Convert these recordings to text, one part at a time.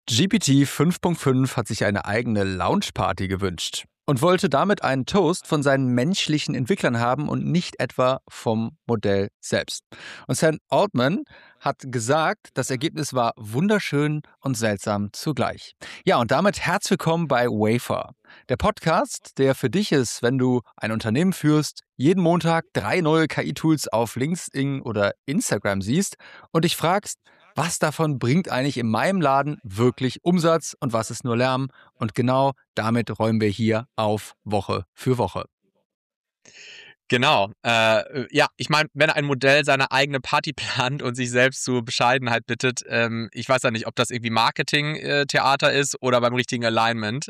GPT 5.5 hat sich eine eigene Launchparty gewünscht und wollte damit einen Toast von seinen menschlichen Entwicklern haben und nicht etwa vom Modell selbst. Und Sam Altman hat gesagt, das Ergebnis war wunderschön und seltsam zugleich. Ja, und damit herzlich willkommen bei Wayfair, der Podcast, der für dich ist, wenn du ein Unternehmen führst, jeden Montag 3 neue KI-Tools auf LinkedIn oder Instagram siehst und dich fragst, was davon bringt eigentlich in meinem Laden wirklich Umsatz und was ist nur Lärm? Und genau damit räumen wir hier auf Woche für Woche. Genau. Ich meine, wenn ein Modell seine eigene Party plant und sich selbst zur Bescheidenheit bittet, ich weiß ja nicht, ob das irgendwie Marketing-Theater ist oder beim richtigen Alignment.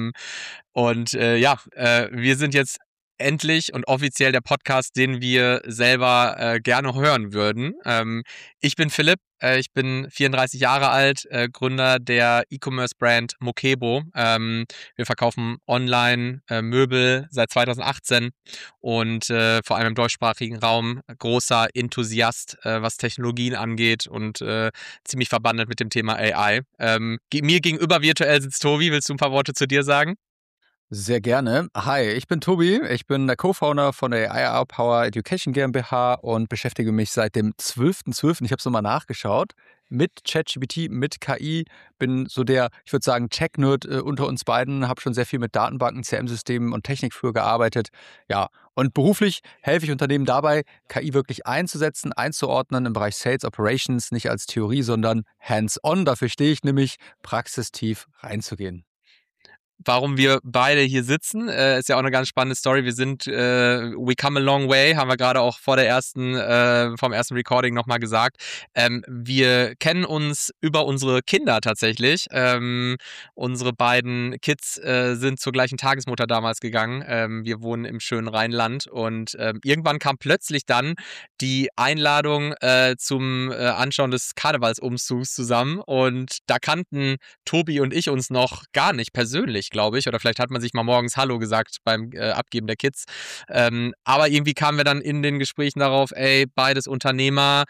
Wir sind jetzt endlich und offiziell der Podcast, den wir selber gerne hören würden. Ich bin Philipp, ich bin 34 Jahre alt, Gründer der E-Commerce-Brand Mokebo. Wir verkaufen online Möbel seit 2018 und vor allem im deutschsprachigen Raum großer Enthusiast, was Technologien angeht und ziemlich verbandelt mit dem Thema AI. Mir gegenüber virtuell sitzt Tobi. Willst du ein paar Worte zu dir sagen? Sehr gerne. Hi, ich bin Tobi. Ich bin der Co-Founder von der AI Power Education GmbH und beschäftige mich seit dem 12.12., ich habe es nochmal nachgeschaut, mit ChatGPT, mit KI. Bin so der, ich würde sagen, Tech-Nerd unter uns beiden, habe schon sehr viel mit Datenbanken, CRM-Systemen und Technik früher gearbeitet. Ja, und beruflich helfe ich Unternehmen dabei, KI wirklich einzusetzen, einzuordnen im Bereich Sales Operations, nicht als Theorie, sondern hands-on. Dafür stehe ich nämlich, praxistief reinzugehen. Warum wir beide hier sitzen, ist ja auch eine ganz spannende Story. Wir sind we come a long way, haben wir gerade auch vom ersten Recording nochmal gesagt. Wir kennen uns über unsere Kinder tatsächlich. Unsere beiden Kids sind zur gleichen Tagesmutter damals gegangen. Wir wohnen im schönen Rheinland und irgendwann kam plötzlich dann die Einladung zum Anschauen des Karnevalsumzugs zusammen und da kannten Tobi und ich uns noch gar nicht persönlich, glaube ich, oder vielleicht hat man sich mal morgens Hallo gesagt beim Abgeben der Kids. Aber irgendwie kamen wir dann in den Gesprächen darauf, beides Unternehmer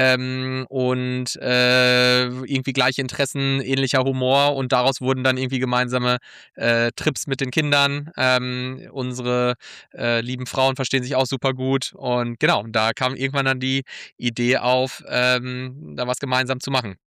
und irgendwie gleiche Interessen, ähnlicher Humor und daraus wurden dann irgendwie gemeinsame Trips mit den Kindern. Unsere lieben Frauen verstehen sich auch super gut und genau, da kam irgendwann dann die Idee auf, da was gemeinsam zu machen.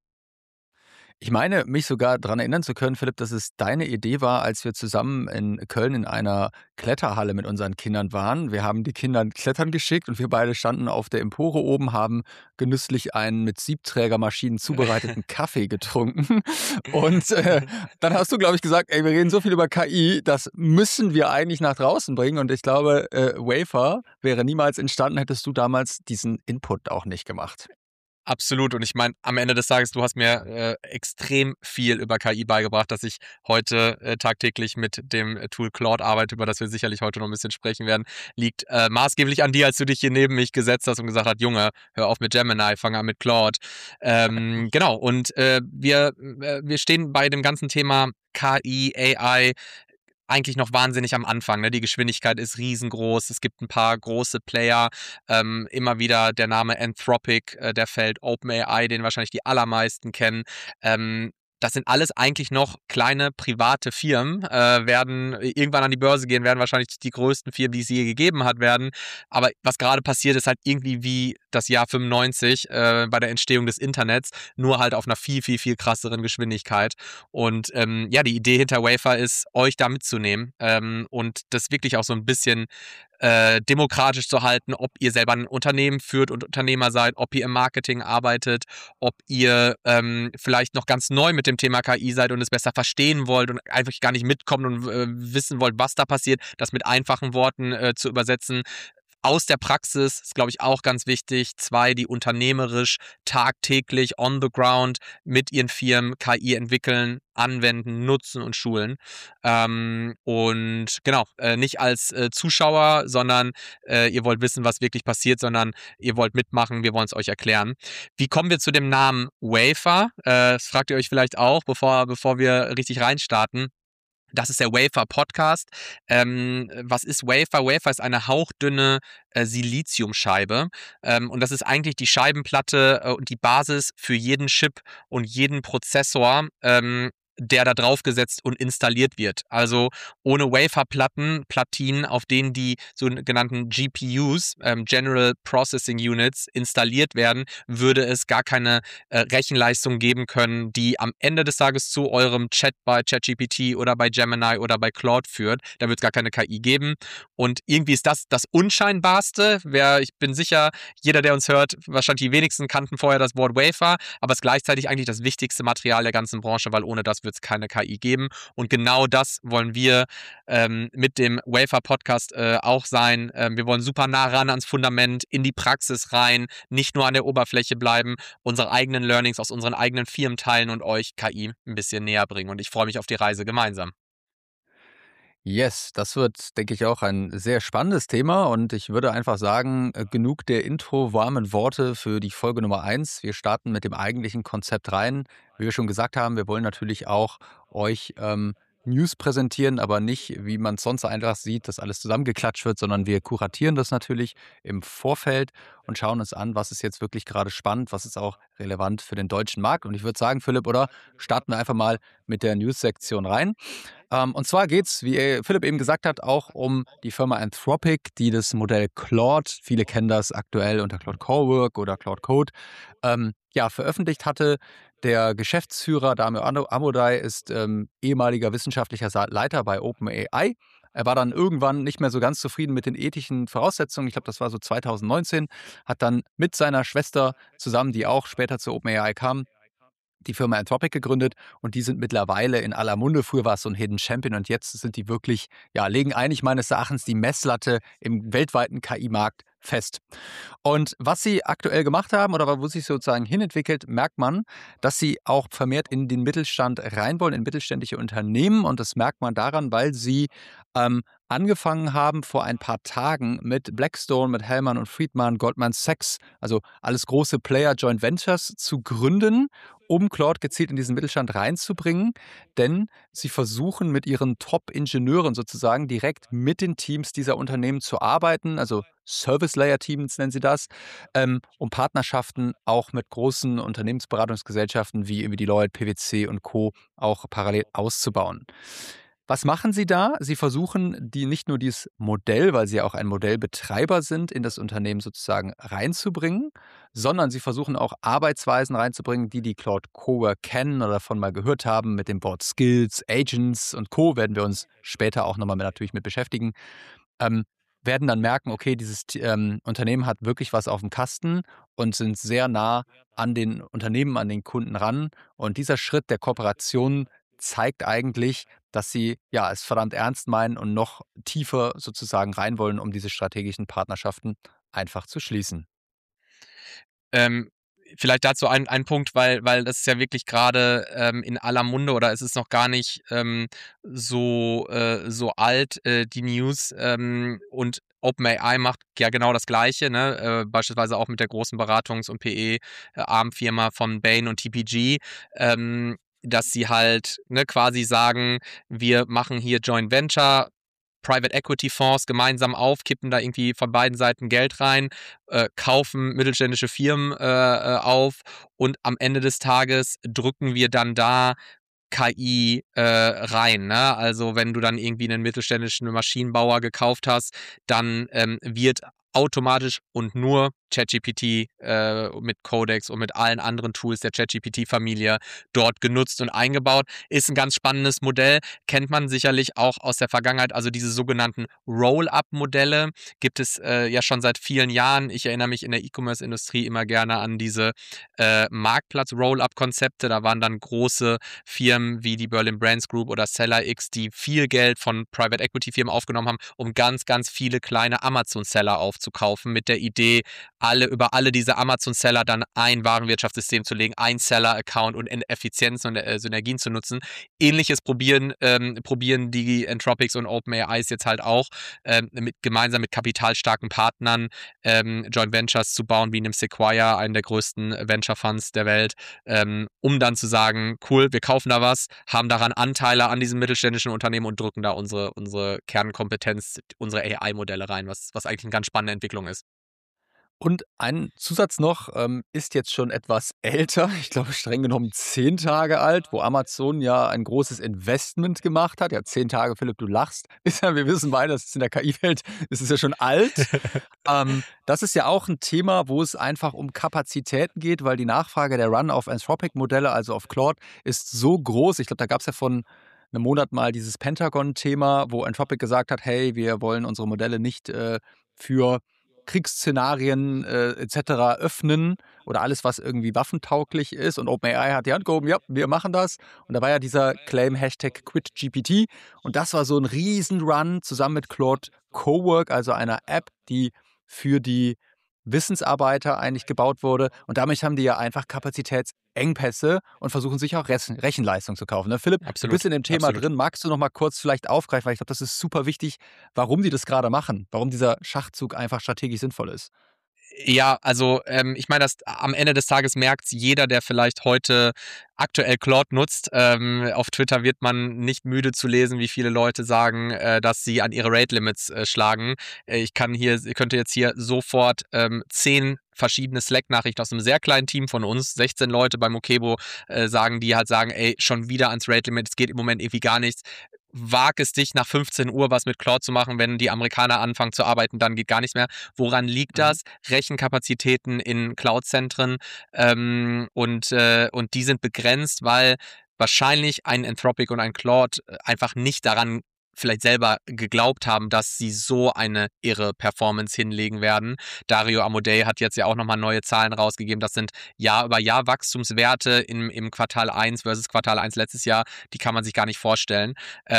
Ich meine, mich sogar daran erinnern zu können, Philipp, dass es deine Idee war, als wir zusammen in Köln in einer Kletterhalle mit unseren Kindern waren. Wir haben die Kinder klettern geschickt und wir beide standen auf der Empore oben, haben genüsslich einen mit Siebträgermaschinen zubereiteten Kaffee getrunken. Und dann hast du, glaube ich, gesagt, wir reden so viel über KI, das müssen wir eigentlich nach draußen bringen. Und ich glaube, Wayfair wäre niemals entstanden, hättest du damals diesen Input auch nicht gemacht. Absolut. Und ich meine, am Ende des Tages, du hast mir extrem viel über KI beigebracht, dass ich heute tagtäglich mit dem Tool Claude arbeite, über das wir sicherlich heute noch ein bisschen sprechen werden, liegt maßgeblich an dir, als du dich hier neben mich gesetzt hast und gesagt hast, Junge, hör auf mit Gemini, fang an mit Claude. Genau. Und wir stehen bei dem ganzen Thema KI, AI eigentlich noch wahnsinnig am Anfang. Ne? Die Geschwindigkeit ist riesengroß. Es gibt ein paar große Player. Immer wieder der Name Anthropic, der fällt, OpenAI, den wahrscheinlich die allermeisten kennen. Das sind alles eigentlich noch kleine private Firmen, werden irgendwann an die Börse gehen, werden wahrscheinlich die größten Firmen, die es je gegeben hat, werden. Aber was gerade passiert, ist halt irgendwie wie das Jahr 95 bei der Entstehung des Internets, nur halt auf einer viel, viel, viel krasseren Geschwindigkeit. Und die Idee hinter Wayfair ist, euch da mitzunehmen und das wirklich auch so ein bisschen demokratisch zu halten, ob ihr selber ein Unternehmen führt und Unternehmer seid, ob ihr im Marketing arbeitet, ob ihr vielleicht noch ganz neu mit dem Thema KI seid und es besser verstehen wollt und einfach gar nicht mitkommt und wissen wollt, was da passiert, das mit einfachen Worten zu übersetzen. Aus der Praxis ist, glaube ich, auch ganz wichtig. 2, die unternehmerisch tagtäglich on the ground mit ihren Firmen KI entwickeln, anwenden, nutzen und schulen. Und genau, nicht als Zuschauer, sondern ihr wollt wissen, was wirklich passiert, sondern ihr wollt mitmachen, wir wollen es euch erklären. Wie kommen wir zu dem Namen Wayfair? Das fragt ihr euch vielleicht auch, bevor wir richtig reinstarten. Das ist der Wafer Podcast. Was ist Wafer? Wafer ist eine hauchdünne Siliziumscheibe. Und das ist eigentlich die Scheibenplatte und die Basis für jeden Chip und jeden Prozessor, der da draufgesetzt und installiert wird. Also ohne Platinen, auf denen die sogenannten GPUs, General Processing Units, installiert werden, würde es gar keine Rechenleistung geben können, die am Ende des Tages zu eurem Chat bei ChatGPT oder bei Gemini oder bei Claude führt. Da wird es gar keine KI geben. Und irgendwie ist das das Unscheinbarste. Ich bin sicher, jeder, der uns hört, wahrscheinlich die wenigsten kannten vorher das Wort Wafer, aber es ist gleichzeitig eigentlich das wichtigste Material der ganzen Branche, weil ohne das wird es keine KI geben. Und genau das wollen wir mit dem Wafer-Podcast auch sein. Wir wollen super nah ran ans Fundament, in die Praxis rein, nicht nur an der Oberfläche bleiben, unsere eigenen Learnings aus unseren eigenen Firmen teilen und euch KI ein bisschen näher bringen. Und ich freue mich auf die Reise gemeinsam. Yes, das wird, denke ich, auch ein sehr spannendes Thema und ich würde einfach sagen, genug der Intro-warmen Worte für die Folge Nummer 1. Wir starten mit dem eigentlichen Konzept rein. Wie wir schon gesagt haben, wir wollen natürlich auch euch News präsentieren, aber nicht, wie man es sonst einfach sieht, dass alles zusammengeklatscht wird, sondern wir kuratieren das natürlich im Vorfeld und schauen uns an, was ist jetzt wirklich gerade spannend, was ist auch relevant für den deutschen Markt. Und ich würde sagen, Philipp, oder starten wir einfach mal mit der News-Sektion rein. Und zwar geht es, wie Philipp eben gesagt hat, auch um die Firma Anthropic, die das Modell Claude, viele kennen das aktuell unter Claude Cowork oder Claude Code, veröffentlicht hatte. Der Geschäftsführer Damir Amodai ist ehemaliger wissenschaftlicher Leiter bei OpenAI. Er war dann irgendwann nicht mehr so ganz zufrieden mit den ethischen Voraussetzungen. Ich glaube, das war so 2019. Hat dann mit seiner Schwester zusammen, die auch später zu OpenAI kam, die Firma Anthropic gegründet und die sind mittlerweile in aller Munde. Früher war es so ein Hidden Champion und jetzt sind die wirklich, legen eigentlich meines Erachtens die Messlatte im weltweiten KI-Markt fest. Und was sie aktuell gemacht haben oder wo sich sozusagen hinentwickelt, merkt man, dass sie auch vermehrt in den Mittelstand rein wollen, in mittelständische Unternehmen. Und das merkt man daran, weil sie angefangen haben vor ein paar Tagen mit Blackstone, mit Hellman und Friedman, Goldman Sachs, also alles große Player Joint Ventures zu gründen, um Claude gezielt in diesen Mittelstand reinzubringen. Denn sie versuchen mit ihren Top-Ingenieuren sozusagen direkt mit den Teams dieser Unternehmen zu arbeiten, also Service-Layer-Teams nennen sie das, um Partnerschaften auch mit großen Unternehmensberatungsgesellschaften wie Deloitte, PwC und Co. auch parallel auszubauen. Was machen sie da? Sie versuchen, nicht nur dieses Modell, weil sie ja auch ein Modellbetreiber sind, in das Unternehmen sozusagen reinzubringen, sondern sie versuchen auch Arbeitsweisen reinzubringen, die Claude Cowork kennen oder davon mal gehört haben, mit dem Wort Skills, Agents und Co. werden wir uns später auch nochmal natürlich mit beschäftigen. Werden dann merken, okay, dieses Unternehmen hat wirklich was auf dem Kasten und sind sehr nah an den Unternehmen, an den Kunden ran. Und dieser Schritt der Kooperation zeigt eigentlich, dass sie es verdammt ernst meinen und noch tiefer sozusagen rein wollen, um diese strategischen Partnerschaften einfach zu schließen. Vielleicht dazu ein Punkt, weil das ist ja wirklich gerade in aller Munde oder es ist noch gar nicht so alt, die News. Und OpenAI macht ja genau das Gleiche, ne? Beispielsweise auch mit der großen Beratungs- und PE-Armfirma von Bain und TPG, dass sie halt quasi sagen, wir machen hier Joint Venture, Private Equity Fonds gemeinsam auf, kippen da irgendwie von beiden Seiten Geld rein, kaufen mittelständische Firmen auf und am Ende des Tages drücken wir dann da KI rein. Ne? Also wenn du dann irgendwie einen mittelständischen Maschinenbauer gekauft hast, dann wird automatisch und nur ChatGPT mit Codex und mit allen anderen Tools der ChatGPT-Familie dort genutzt und eingebaut. Ist ein ganz spannendes Modell, kennt man sicherlich auch aus der Vergangenheit. Also diese sogenannten Roll-Up-Modelle gibt es ja schon seit vielen Jahren. Ich erinnere mich in der E-Commerce-Industrie immer gerne an diese Marktplatz-Roll-Up-Konzepte. Da waren dann große Firmen wie die Berlin Brands Group oder SellerX, die viel Geld von Private Equity Firmen aufgenommen haben, um ganz, ganz viele kleine Amazon-Seller aufzubauen. aufzukaufen mit der Idee, über alle diese Amazon-Seller dann ein Warenwirtschaftssystem zu legen, ein Seller-Account und Effizienzen und Synergien zu nutzen. Ähnliches probieren die Anthropics und OpenAIs jetzt halt auch, gemeinsam mit kapitalstarken Partnern Joint Ventures zu bauen, wie in dem Sequoia, einen der größten Venture Funds der Welt, um dann zu sagen, cool, wir kaufen da was, haben daran Anteile an diesem mittelständischen Unternehmen und drücken da unsere Kernkompetenz, unsere AI-Modelle rein, was eigentlich eine ganz spannende Entwicklung ist. Und ein Zusatz noch, ist jetzt schon etwas älter, ich glaube streng genommen 10 Tage alt, wo Amazon ja ein großes Investment gemacht hat. Ja, 10 Tage, Philipp, du lachst. Ist ja, wir wissen beide, das ist in der KI-Welt, ist es ja schon alt. Das ist ja auch ein Thema, wo es einfach um Kapazitäten geht, weil die Nachfrage der Run auf Anthropic-Modelle, also auf Claude, ist so groß. Ich glaube, da gab es ja von einem Monat mal dieses Pentagon-Thema, wo Anthropic gesagt hat, hey, wir wollen unsere Modelle nicht für Kriegsszenarien etc. öffnen oder alles, was irgendwie waffentauglich ist. Und OpenAI hat die Hand gehoben, ja, wir machen das. Und da war ja dieser Claim Hashtag QuitGPT. Und das war so ein Riesenrun zusammen mit Claude Cowork, also einer App, die für die Wissensarbeiter eigentlich gebaut wurde. Und damit haben die ja einfach Kapazitätsengpässe und versuchen sich auch Rechenleistung zu kaufen. Ne? Philipp, du bist in dem Thema drin. Magst du noch mal kurz vielleicht aufgreifen, weil ich glaube, das ist super wichtig, warum die das gerade machen, warum dieser Schachzug einfach strategisch sinnvoll ist. Ja, also ich meine, am Ende des Tages merkt jeder, der vielleicht heute aktuell Claude nutzt. Auf Twitter wird man nicht müde zu lesen, wie viele Leute sagen, dass sie an ihre Rate-Limits schlagen. Ich könnte jetzt hier sofort 10 verschiedene Slack-Nachrichten aus einem sehr kleinen Team von uns, 16 Leute bei Mokebo, sagen, ey, schon wieder ans Rate-Limit, es geht im Moment irgendwie gar nichts. Wag es dich, nach 15 Uhr was mit Claude zu machen, wenn die Amerikaner anfangen zu arbeiten, dann geht gar nichts mehr. Woran liegt das? Rechenkapazitäten in Cloud-Zentren und die sind begrenzt, weil wahrscheinlich ein Anthropic und ein Claude einfach nicht daran vielleicht selber geglaubt haben, dass sie so eine irre Performance hinlegen werden. Dario Amodei hat jetzt ja auch nochmal neue Zahlen rausgegeben. Das sind Jahr über Jahr Wachstumswerte im Quartal 1 versus Quartal 1 letztes Jahr. Die kann man sich gar nicht vorstellen.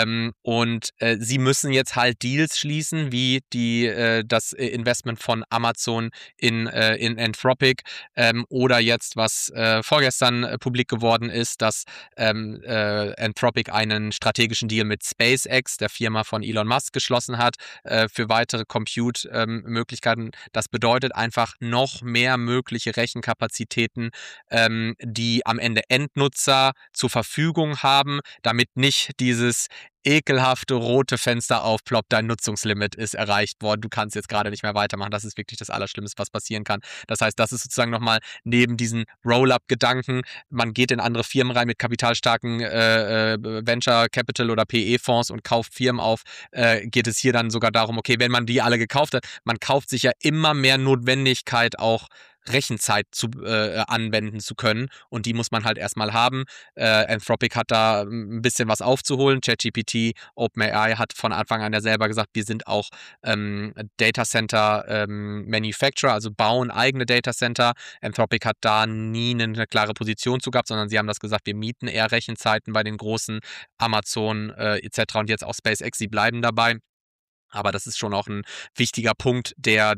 Sie müssen jetzt halt Deals schließen, wie das Investment von Amazon in Anthropic oder jetzt, was vorgestern publik geworden ist, dass Anthropic einen strategischen Deal mit SpaceX, der Firma von Elon Musk, geschlossen hat für weitere Compute-Möglichkeiten. Das bedeutet einfach noch mehr mögliche Rechenkapazitäten, die am Ende Endnutzer zur Verfügung haben, damit nicht dieses ekelhafte rote Fenster aufploppt, dein Nutzungslimit ist erreicht worden, du kannst jetzt gerade nicht mehr weitermachen. Das ist wirklich das Allerschlimmste, was passieren kann. Das heißt, das ist sozusagen nochmal neben diesen Roll-up-Gedanken, man geht in andere Firmen rein mit kapitalstarken Venture Capital oder PE-Fonds und kauft Firmen auf, geht es hier dann sogar darum, okay, wenn man die alle gekauft hat, man kauft sich ja immer mehr Notwendigkeit auch Rechenzeit anwenden zu können und die muss man halt erstmal haben. Anthropic hat da ein bisschen was aufzuholen. ChatGPT, OpenAI hat von Anfang an ja selber gesagt, wir sind auch Data Center Manufacturer, also bauen eigene Data Center. Anthropic hat da nie eine klare Position zu gehabt, sondern sie haben das gesagt, wir mieten eher Rechenzeiten bei den großen Amazon etc. und jetzt auch SpaceX, sie bleiben dabei. Aber das ist schon auch ein wichtiger Punkt, der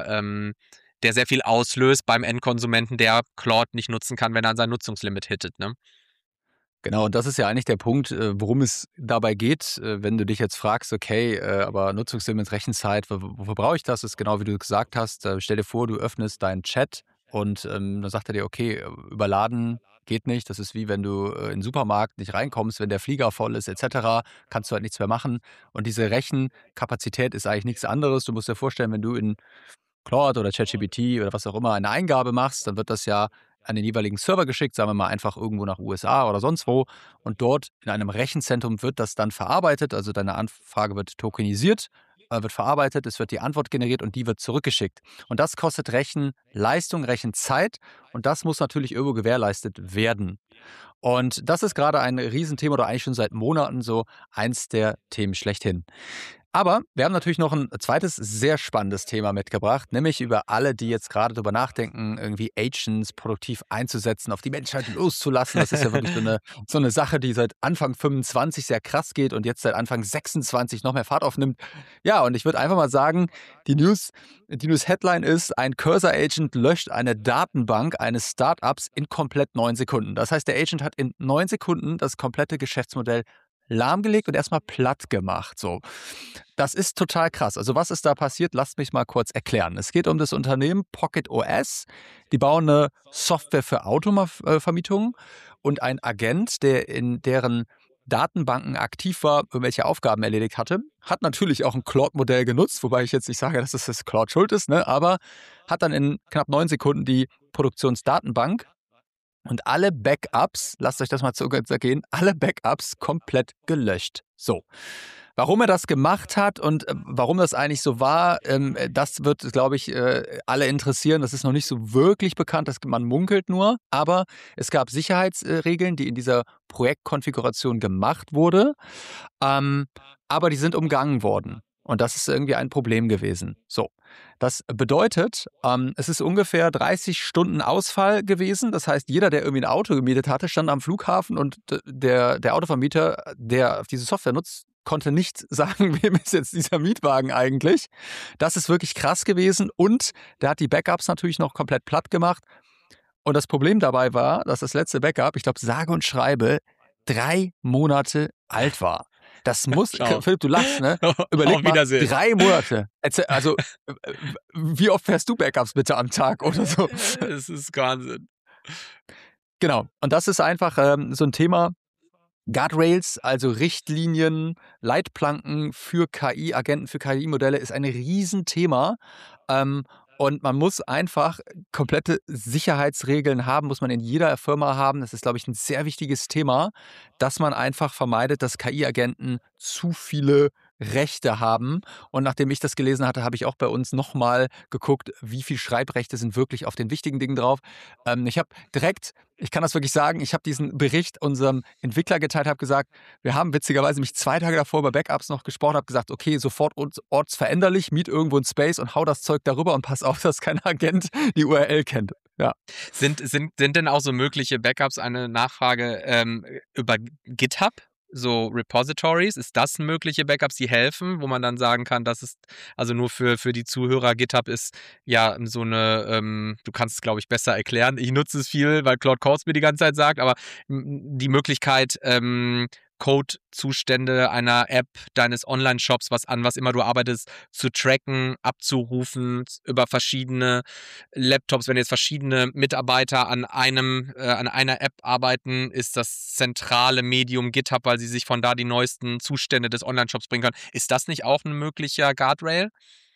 sehr viel auslöst beim Endkonsumenten, der Claude nicht nutzen kann, wenn er an sein Nutzungslimit hittet. Ne? Genau, und das ist ja eigentlich der Punkt, worum es dabei geht, wenn du dich jetzt fragst, okay, aber Nutzungslimit, Rechenzeit, wofür brauche ich das? Das ist genau wie du gesagt hast. Stell dir vor, du öffnest deinen Chat und dann sagt er dir, okay, überladen geht nicht. Das ist wie wenn du in den Supermarkt nicht reinkommst, wenn der Flieger voll ist, etc., kannst du halt nichts mehr machen. Und diese Rechenkapazität ist eigentlich nichts anderes. Du musst dir vorstellen, wenn du in Claude oder ChatGPT oder was auch immer eine Eingabe machst, dann wird das ja an den jeweiligen Server geschickt, sagen wir mal einfach irgendwo nach USA oder sonst wo. Und dort in einem Rechenzentrum wird das dann verarbeitet. Also deine Anfrage wird tokenisiert, wird verarbeitet, es wird die Antwort generiert und die wird zurückgeschickt. Und das kostet Rechenleistung, Rechenzeit und das muss natürlich irgendwo gewährleistet werden. Und das ist gerade ein Riesenthema oder eigentlich schon seit Monaten so eins der Themen schlechthin. Aber wir haben natürlich noch ein zweites sehr spannendes Thema mitgebracht, nämlich über alle, die jetzt gerade darüber nachdenken, irgendwie Agents produktiv einzusetzen, auf die Menschheit loszulassen. Das ist ja wirklich so eine Sache, die seit Anfang 25 sehr krass geht und jetzt seit Anfang 26 noch mehr Fahrt aufnimmt. Ja, und ich würde einfach mal sagen, die News-Headline ist, ein Cursor-Agent löscht eine Datenbank eines Startups in komplett 9 Sekunden. Das heißt, der Agent hat in 9 Sekunden das komplette Geschäftsmodell lahmgelegt und erstmal platt gemacht. So. Das ist total krass. Also was ist da passiert? Lasst mich mal kurz erklären. Es geht um das Unternehmen Pocket OS. Die bauen eine Software für Autovermietung und ein Agent, der in deren Datenbanken aktiv war, irgendwelche Aufgaben erledigt hatte, hat natürlich auch ein Claude-Modell genutzt, wobei ich jetzt nicht sage, dass das Claude schuld ist, ne? Aber hat dann in knapp 9 Sekunden die Produktionsdatenbank und alle Backups, lasst euch das mal zergehen, alle Backups komplett gelöscht. So. Warum er das gemacht hat und warum das eigentlich so war, das wird, glaube ich, alle interessieren. Das ist noch nicht so wirklich bekannt, man munkelt nur. Aber es gab Sicherheitsregeln, die in dieser Projektkonfiguration gemacht wurde. Aber die sind umgangen worden. Und das ist irgendwie ein Problem gewesen. So, das bedeutet, es ist ungefähr 30 Stunden Ausfall gewesen. Das heißt, jeder, der irgendwie ein Auto gemietet hatte, stand am Flughafen und der Autovermieter, der diese Software nutzt, konnte nicht sagen, wem ist jetzt dieser Mietwagen eigentlich. Das ist wirklich krass gewesen. Und der hat die Backups natürlich noch komplett platt gemacht. Und das Problem dabei war, dass das letzte Backup, ich glaube, sage und schreibe, 3 Monate alt war. Das muss, Ciao. Philipp, du lachst, ne? Überleg Auf mal, Wiedersehen. 3 Monate. Also, wie oft fährst du Backups bitte am Tag oder so? Es ist Wahnsinn. Genau. Und das ist einfach so ein Thema. Guardrails, also Richtlinien, Leitplanken für KI-Agenten, für KI-Modelle, ist ein Riesenthema. Und man muss einfach komplette Sicherheitsregeln haben, muss man in jeder Firma haben. Das ist, glaube ich, ein sehr wichtiges Thema, dass man einfach vermeidet, dass KI-Agenten zu viele Rechte haben. Und nachdem ich das gelesen hatte, habe ich auch bei uns nochmal geguckt, wie viel Schreibrechte sind wirklich auf den wichtigen Dingen drauf. Ich kann das wirklich sagen, ich habe diesen Bericht unserem Entwickler geteilt, habe gesagt, wir haben witzigerweise mich 2 Tage davor über Backups noch gesprochen, habe gesagt, okay, sofort ortsveränderlich, miet irgendwo ein Space und hau das Zeug darüber und pass auf, dass kein Agent die URL kennt. Ja. Sind denn auch so mögliche Backups eine Nachfrage über GitHub? So Repositories, ist das mögliche Backups, die helfen, wo man dann sagen kann, das ist, also nur für die Zuhörer, GitHub ist ja so eine, du kannst es, glaube ich, besser erklären. Ich nutze es viel, weil Claude Codes mir die ganze Zeit sagt, aber die Möglichkeit, Code-Zustände einer App, deines Online-Shops, was immer du arbeitest, zu tracken, abzurufen über verschiedene Laptops. Wenn jetzt verschiedene Mitarbeiter an einer App arbeiten, ist das zentrale Medium GitHub, weil sie sich von da die neuesten Zustände des Online-Shops bringen können. Ist das nicht auch ein möglicher Guardrail?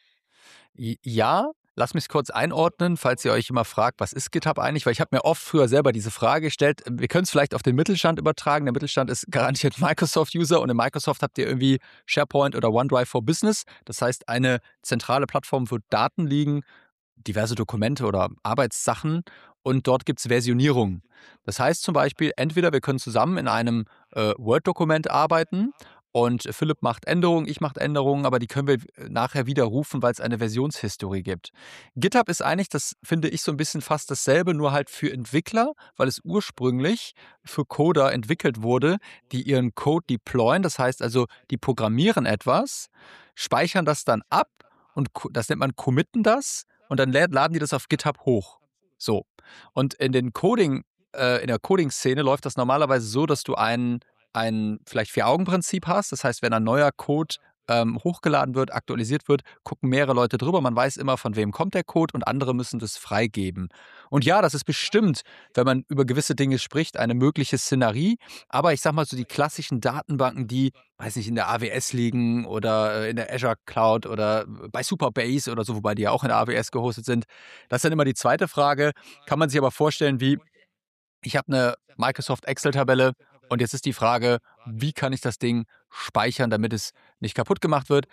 Ja, lass mich kurz einordnen, falls ihr euch immer fragt, was ist GitHub eigentlich? Weil ich habe mir oft früher selber diese Frage gestellt. Wir können es vielleicht auf den Mittelstand übertragen. Der Mittelstand ist garantiert Microsoft-User und in Microsoft habt ihr irgendwie SharePoint oder OneDrive for Business. Das heißt, eine zentrale Plattform, wo Daten liegen, diverse Dokumente oder Arbeitssachen und dort gibt es Versionierung. Das heißt zum Beispiel, entweder wir können zusammen in einem Word-Dokument arbeiten und Philipp macht Änderungen, ich mache Änderungen, aber die können wir nachher widerrufen, weil es eine Versionshistorie gibt. GitHub ist eigentlich, das finde ich so ein bisschen fast dasselbe, nur halt für Entwickler, weil es ursprünglich für Coder entwickelt wurde, die ihren Code deployen. Das heißt also, die programmieren etwas, speichern das dann ab und das nennt man committen das und dann laden die das auf GitHub hoch. So. Und in der Coding-Szene läuft das normalerweise so, dass du ein vielleicht 4-Augen-Prinzip hast. Das heißt, wenn ein neuer Code hochgeladen wird, aktualisiert wird, gucken mehrere Leute drüber. Man weiß immer, von wem kommt der Code und andere müssen das freigeben. Und ja, das ist bestimmt, wenn man über gewisse Dinge spricht, eine mögliche Szenerie. Aber ich sag mal so die klassischen Datenbanken, die, weiß nicht, in der AWS liegen oder in der Azure Cloud oder bei Supabase oder so, wobei die ja auch in der AWS gehostet sind. Das ist dann immer die zweite Frage. Kann man sich aber vorstellen, wie ich habe eine Microsoft Excel-Tabelle und jetzt ist die Frage, wie kann ich das Ding speichern, damit es nicht kaputt gemacht wird?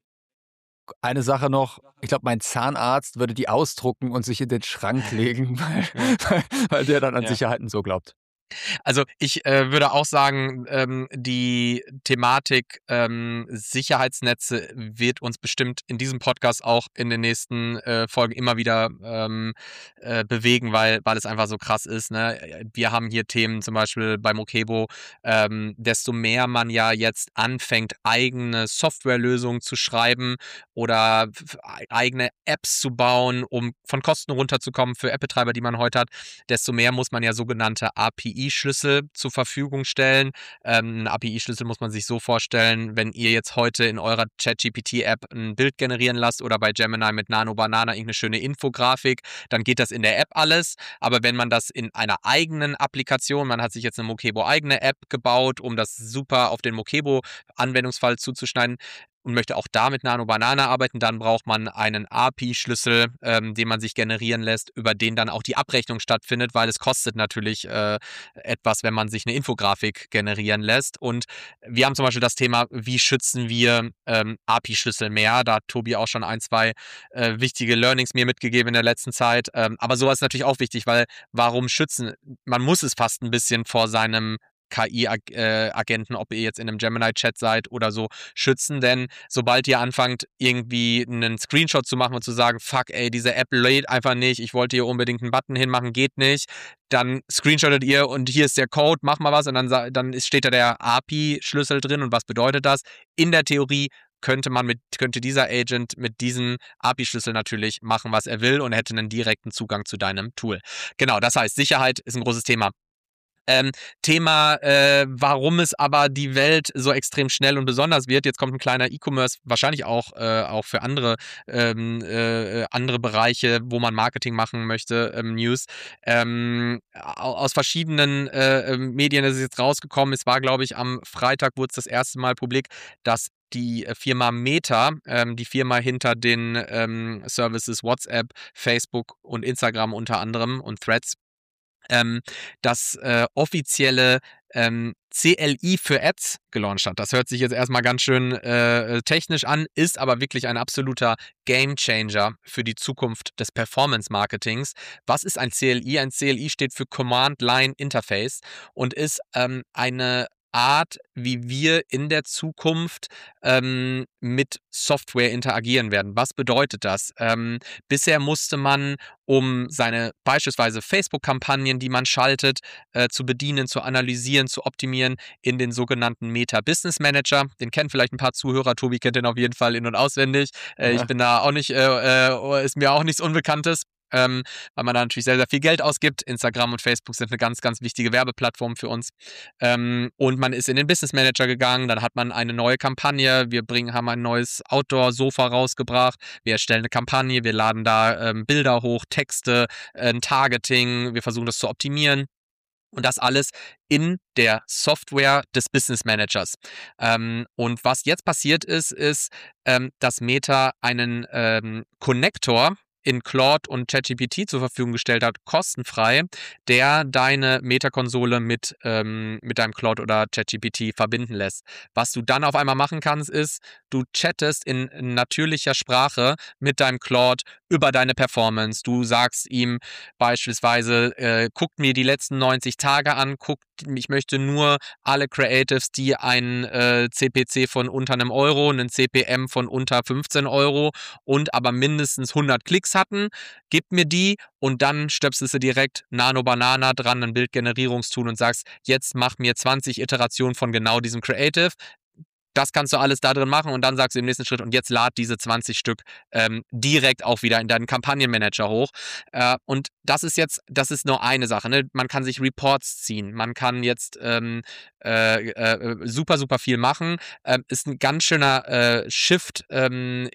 Eine Sache noch, ich glaube, mein Zahnarzt würde die ausdrucken und sich in den Schrank legen, weil der dann an Ja. Sicherheiten so glaubt. Also ich würde auch sagen, die Thematik Sicherheitsnetze wird uns bestimmt in diesem Podcast auch in den nächsten Folgen immer wieder bewegen, weil es einfach so krass ist. Ne? Wir haben hier Themen zum Beispiel bei Mokebo, desto mehr man ja jetzt anfängt, eigene Softwarelösungen zu schreiben oder eigene Apps zu bauen, um von Kosten runterzukommen für App-Betreiber, die man heute hat, desto mehr muss man ja sogenannte API-Schlüssel zur Verfügung stellen. Einen API-Schlüssel muss man sich so vorstellen, wenn ihr jetzt heute in eurer ChatGPT-App ein Bild generieren lasst oder bei Gemini mit Nano Banana irgendeine schöne Infografik, dann geht das in der App alles. Aber wenn man das in einer eigenen Applikation, man hat sich jetzt eine Mokebo-eigene App gebaut, um das super auf den Mokebo-Anwendungsfall zuzuschneiden, und möchte auch da mit Nano Banana arbeiten, dann braucht man einen API-Schlüssel, den man sich generieren lässt, über den dann auch die Abrechnung stattfindet, weil es kostet natürlich etwas, wenn man sich eine Infografik generieren lässt. Und wir haben zum Beispiel das Thema, wie schützen wir API-Schlüssel mehr? Da hat Tobi auch schon ein, zwei wichtige Learnings mir mitgegeben in der letzten Zeit. Aber sowas ist natürlich auch wichtig, weil warum schützen? Man muss es fast ein bisschen vor seinem KI-Agenten, ob ihr jetzt in einem Gemini-Chat seid oder so, schützen, denn sobald ihr anfangt, irgendwie einen Screenshot zu machen und zu sagen, fuck, ey, diese App lädt einfach nicht, ich wollte hier unbedingt einen Button hinmachen, geht nicht, dann screenshottet ihr und hier ist der Code, mach mal was und dann steht da der API-Schlüssel drin und was bedeutet das? In der Theorie könnte dieser Agent mit diesem API-Schlüssel natürlich machen, was er will und hätte einen direkten Zugang zu deinem Tool. Genau, das heißt, Sicherheit ist ein großes Thema. Thema, warum es aber die Welt so extrem schnell und besonders wird. Jetzt kommt ein kleiner E-Commerce, wahrscheinlich auch für andere Bereiche, wo man Marketing machen möchte, News. Aus verschiedenen Medien ist es jetzt rausgekommen. Es war, glaube ich, am Freitag wurde es das erste Mal publik, dass die Firma Meta, die Firma hinter den Services WhatsApp, Facebook und Instagram unter anderem und Threads, das offizielle CLI für Ads gelauncht hat. Das hört sich jetzt erstmal ganz schön technisch an, ist aber wirklich ein absoluter Gamechanger für die Zukunft des Performance-Marketings. Was ist ein CLI? Ein CLI steht für Command Line Interface und ist eine Art, wie wir in der Zukunft mit Software interagieren werden. Was bedeutet das? Bisher musste man, um seine beispielsweise Facebook-Kampagnen, die man schaltet, zu bedienen, zu analysieren, zu optimieren, in den sogenannten Meta Business Manager. Den kennen vielleicht ein paar Zuhörer. Tobi kennt den auf jeden Fall in- und auswendig. Ich bin da auch nicht, ist mir auch nichts Unbekanntes. Weil man da natürlich sehr, sehr viel Geld ausgibt. Instagram und Facebook sind eine ganz, ganz wichtige Werbeplattform für uns. Und man ist in den Business Manager gegangen, dann hat man eine neue Kampagne, haben ein neues Outdoor-Sofa rausgebracht, wir erstellen eine Kampagne, wir laden da Bilder hoch, Texte, ein Targeting, wir versuchen das zu optimieren. Und das alles in der Software des Business Managers. Und was jetzt passiert ist, dass Meta einen Connector in Claude und ChatGPT zur Verfügung gestellt hat, kostenfrei, der deine Meta-Konsole mit deinem Claude oder ChatGPT verbinden lässt. Was du dann auf einmal machen kannst, ist, du chattest in natürlicher Sprache mit deinem Claude über deine Performance. Du sagst ihm beispielsweise, guckt mir die letzten 90 Tage an, ich möchte nur alle Creatives, die einen CPC von unter einem Euro, einen CPM von unter 15 Euro und aber mindestens 100 Klicks hatten, gib mir die und dann stöpselst du direkt Nano Banana dran, ein Bildgenerierungstool und sagst, jetzt mach mir 20 Iterationen von genau diesem Creative. Das kannst du alles da drin machen und dann sagst du im nächsten Schritt und jetzt lad diese 20 Stück direkt auch wieder in deinen Kampagnenmanager hoch. Und das ist nur eine Sache. Ne? Man kann sich Reports ziehen, man kann jetzt super, super viel machen. Ist ein ganz schöner Shift in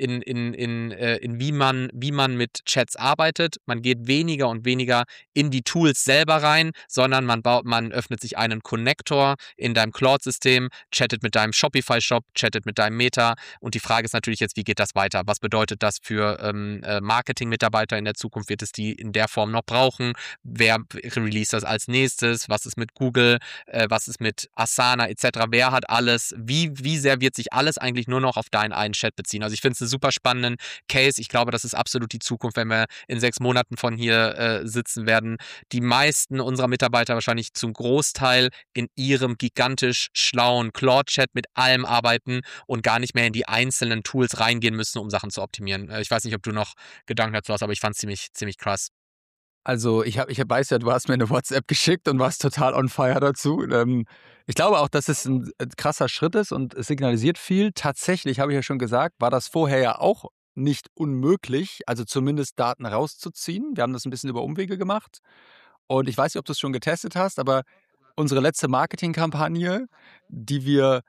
wie man mit Chats arbeitet. Man geht weniger und weniger in die Tools selber rein, sondern man öffnet sich einen Connector in deinem Claude-System, chattet mit deinem Shopify-Shop, chattet mit deinem Meta und die Frage ist natürlich jetzt, wie geht das weiter? Was bedeutet das für Marketing-Mitarbeiter in der Zukunft? Wird es die in der Form noch brauchen? Wer release das als nächstes? Was ist mit Google? Was ist mit Asana etc. Wer hat alles? Wie sehr wird sich alles eigentlich nur noch auf deinen einen Chat beziehen? Also ich finde es einen super spannenden Case. Ich glaube, das ist absolut die Zukunft, wenn wir in 6 Monaten von hier sitzen werden. Die meisten unserer Mitarbeiter wahrscheinlich zum Großteil in ihrem gigantisch schlauen Claude-Chat mit allem arbeiten und gar nicht mehr in die einzelnen Tools reingehen müssen, um Sachen zu optimieren. Ich weiß nicht, ob du noch Gedanken dazu hast, aber ich fand es ziemlich krass. Also ich weiß ja, du hast mir eine WhatsApp geschickt und warst total on fire dazu. Ich glaube auch, dass es ein krasser Schritt ist und es signalisiert viel. Tatsächlich, habe ich ja schon gesagt, war das vorher ja auch nicht unmöglich, also zumindest Daten rauszuziehen. Wir haben das ein bisschen über Umwege gemacht. Und ich weiß nicht, ob du es schon getestet hast, aber unsere letzte Marketingkampagne, die wir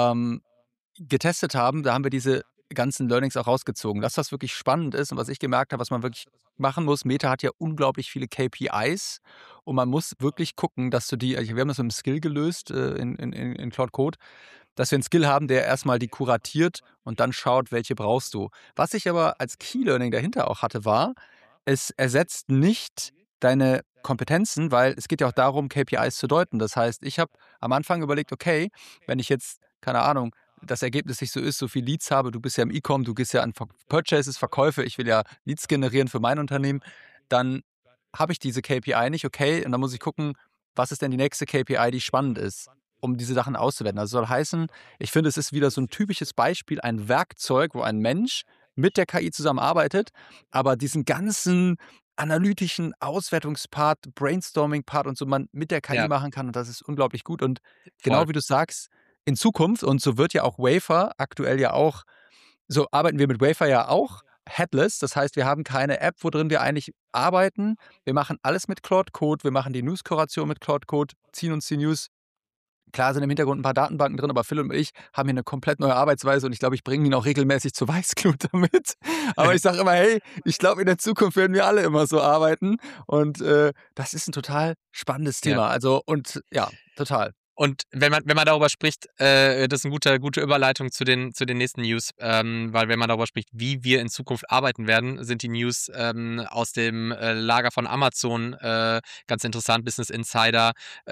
getestet haben, da haben wir diese ganzen Learnings auch rausgezogen. Dass das wirklich spannend ist und was ich gemerkt habe, was man wirklich machen muss, Meta hat ja unglaublich viele KPIs und man muss wirklich gucken, dass du die, also wir haben das mit einem Skill gelöst in Cloud Code, dass wir einen Skill haben, der erstmal die kuratiert und dann schaut, welche brauchst du. Was ich aber als Key Learning dahinter auch hatte, war, es ersetzt nicht deine Kompetenzen, weil es geht ja auch darum, KPIs zu deuten. Das heißt, ich habe am Anfang überlegt, okay, wenn ich jetzt, keine Ahnung, das Ergebnis nicht so ist, so viel Leads habe, du bist ja im E-Com, du gehst ja an Purchases, Verkäufe, ich will ja Leads generieren für mein Unternehmen, dann habe ich diese KPI nicht, okay, und dann muss ich gucken, was ist denn die nächste KPI, die spannend ist, um diese Sachen auszuwerten. Also soll heißen, ich finde, es ist wieder so ein typisches Beispiel, ein Werkzeug, wo ein Mensch mit der KI zusammenarbeitet, aber diesen ganzen analytischen Auswertungspart, Brainstorming-Part und so man mit der KI Ja, machen kann und das ist unglaublich gut und voll. genau wie du sagst, in Zukunft, und so wird ja auch Wafer aktuell ja auch, so arbeiten wir mit Wafer ja auch headless. Das heißt, wir haben keine App, wo drin wir eigentlich arbeiten. Wir machen alles mit Claude Code. Wir machen die News-Kuration mit Claude Code, ziehen uns die News. Klar sind im Hintergrund ein paar Datenbanken drin, aber Phil und ich haben hier eine komplett neue Arbeitsweise und ich glaube, ich bringe ihn auch regelmäßig zur Weißglut damit. Aber ich sage immer, hey, ich glaube, in der Zukunft werden wir alle immer so arbeiten und das ist ein total spannendes Ja. Thema. Also und ja, total. Und wenn man darüber spricht, das ist eine gute Überleitung zu den nächsten News, weil wenn man darüber spricht, wie wir in Zukunft arbeiten werden, sind die News aus dem Lager von Amazon ganz interessant. Business Insider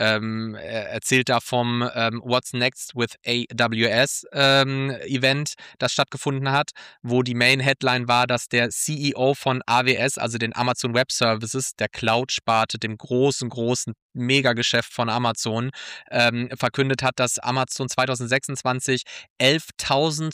erzählt da vom What's Next with AWS Event, das stattgefunden hat, wo die Main Headline war, dass der CEO von AWS, also den Amazon Web Services, der Cloud-Sparte, dem großen Megageschäft von Amazon, verkündet hat, dass Amazon 2026 11.000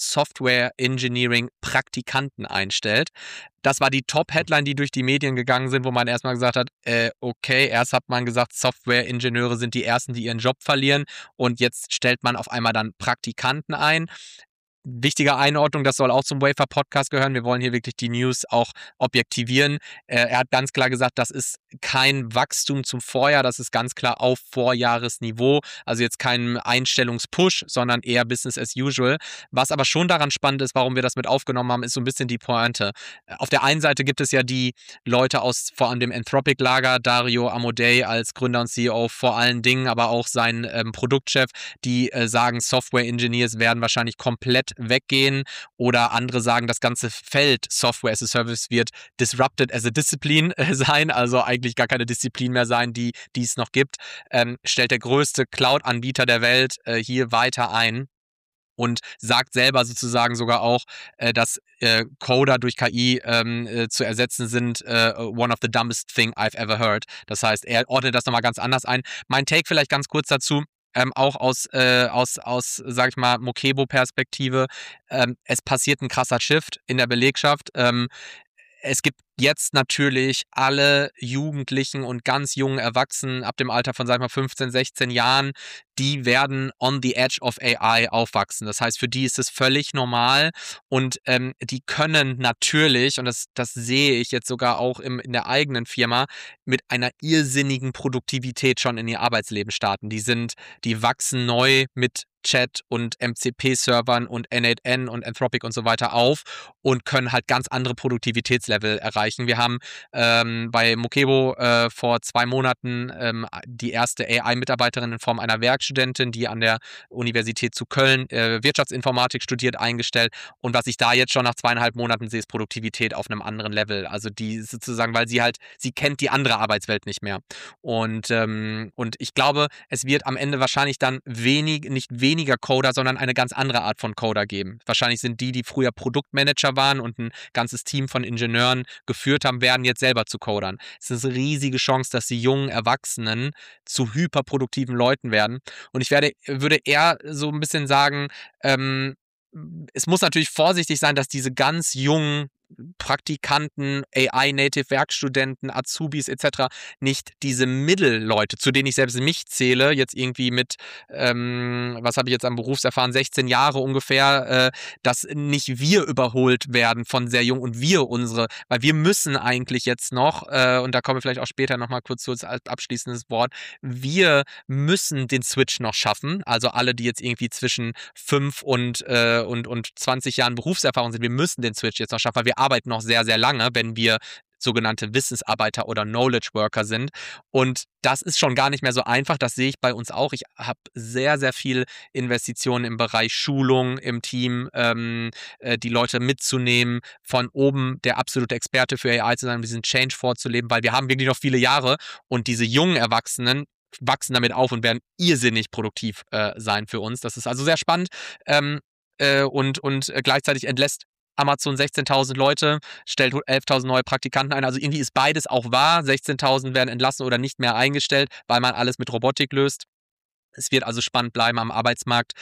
Software-Engineering-Praktikanten einstellt. Das war die Top-Headline, die durch die Medien gegangen sind, wo man erstmal gesagt hat, okay, erst hat man gesagt, Software-Ingenieure sind die Ersten, die ihren Job verlieren und jetzt stellt man auf einmal dann Praktikanten ein. Wichtige Einordnung, das soll auch zum Wafer-Podcast gehören. Wir wollen hier wirklich die News auch objektivieren. Er hat ganz klar gesagt, das ist kein Wachstum zum Vorjahr, das ist ganz klar auf Vorjahresniveau. Also jetzt kein Einstellungspush, sondern eher Business as usual. Was aber schon daran spannend ist, warum wir das mit aufgenommen haben, ist so ein bisschen die Pointe. Auf der einen Seite gibt es ja die Leute aus vor allem dem Anthropic-Lager, Dario Amodei als Gründer und CEO vor allen Dingen, aber auch sein Produktchef, die sagen, Software-Engineers werden wahrscheinlich komplett weggehen oder andere sagen, das ganze Feld Software as a Service wird disrupted as a discipline sein, also eigentlich gar keine Disziplin mehr sein, die es noch gibt, stellt der größte Cloud-Anbieter der Welt hier weiter ein. Und sagt selber sozusagen sogar auch, dass Coder durch KI zu ersetzen sind, one of the dumbest thing I've ever heard. Das heißt, er ordnet das nochmal ganz anders ein. Mein Take vielleicht ganz kurz dazu, auch aus sag ich mal, Mokebo-Perspektive. Es passiert ein krasser Shift in der Belegschaft. Es gibt jetzt natürlich alle Jugendlichen und ganz jungen Erwachsenen ab dem Alter von, sag ich mal, 15, 16 Jahren, die werden on the edge of AI aufwachsen. Das heißt, für die ist es völlig normal und die können natürlich, und das sehe ich jetzt sogar auch in der eigenen Firma, mit einer irrsinnigen Produktivität schon in ihr Arbeitsleben starten. Die wachsen neu mit Chat und MCP-Servern und N8N und Anthropic und so weiter auf und können halt ganz andere Produktivitätslevel erreichen. Wir haben bei Mokebo vor 2 Monaten die erste AI-Mitarbeiterin in Form einer Werkstudentin, die an der Universität zu Köln Wirtschaftsinformatik studiert, eingestellt. Und was ich da jetzt schon nach 2,5 Monaten sehe, ist Produktivität auf einem anderen Level. Also die sozusagen, weil sie kennt die andere Arbeitswelt nicht mehr. Und ich glaube, es wird am Ende wahrscheinlich dann nicht weniger Coder, sondern eine ganz andere Art von Coder geben. Wahrscheinlich sind die früher Produktmanager waren und ein ganzes Team von Ingenieuren geführt haben, werden jetzt selber zu Codern. Es ist eine riesige Chance, dass die jungen Erwachsenen zu hyperproduktiven Leuten werden. Und ich würde eher so ein bisschen sagen, es muss natürlich vorsichtig sein, dass diese ganz jungen Praktikanten, AI-Native-Werkstudenten, Azubis etc. nicht diese Mittelleute, zu denen ich selbst mich zähle, jetzt irgendwie mit, was habe ich jetzt am Berufserfahren, 16 Jahre ungefähr, dass nicht wir überholt werden von sehr jung und weil wir müssen eigentlich jetzt noch, und da kommen wir vielleicht auch später nochmal kurz zu als abschließendes Wort, wir müssen den Switch noch schaffen, also alle, die jetzt irgendwie zwischen 5 und 20 Jahren Berufserfahrung sind, wir müssen den Switch jetzt noch schaffen, weil wir arbeiten noch sehr, sehr lange, wenn wir sogenannte Wissensarbeiter oder Knowledge Worker sind. Und das ist schon gar nicht mehr so einfach. Das sehe ich bei uns auch. Ich habe sehr, sehr viel Investitionen im Bereich Schulung im Team, die Leute mitzunehmen, von oben der absolute Experte für AI zu sein, diesen Change vorzuleben, weil wir haben wirklich noch viele Jahre und diese jungen Erwachsenen wachsen damit auf und werden irrsinnig produktiv sein für uns. Das ist also sehr spannend. Gleichzeitig entlässt Amazon 16.000 Leute, stellt 11.000 neue Praktikanten ein. Also irgendwie ist beides auch wahr. 16.000 werden entlassen oder nicht mehr eingestellt, weil man alles mit Robotik löst. Es wird also spannend bleiben am Arbeitsmarkt.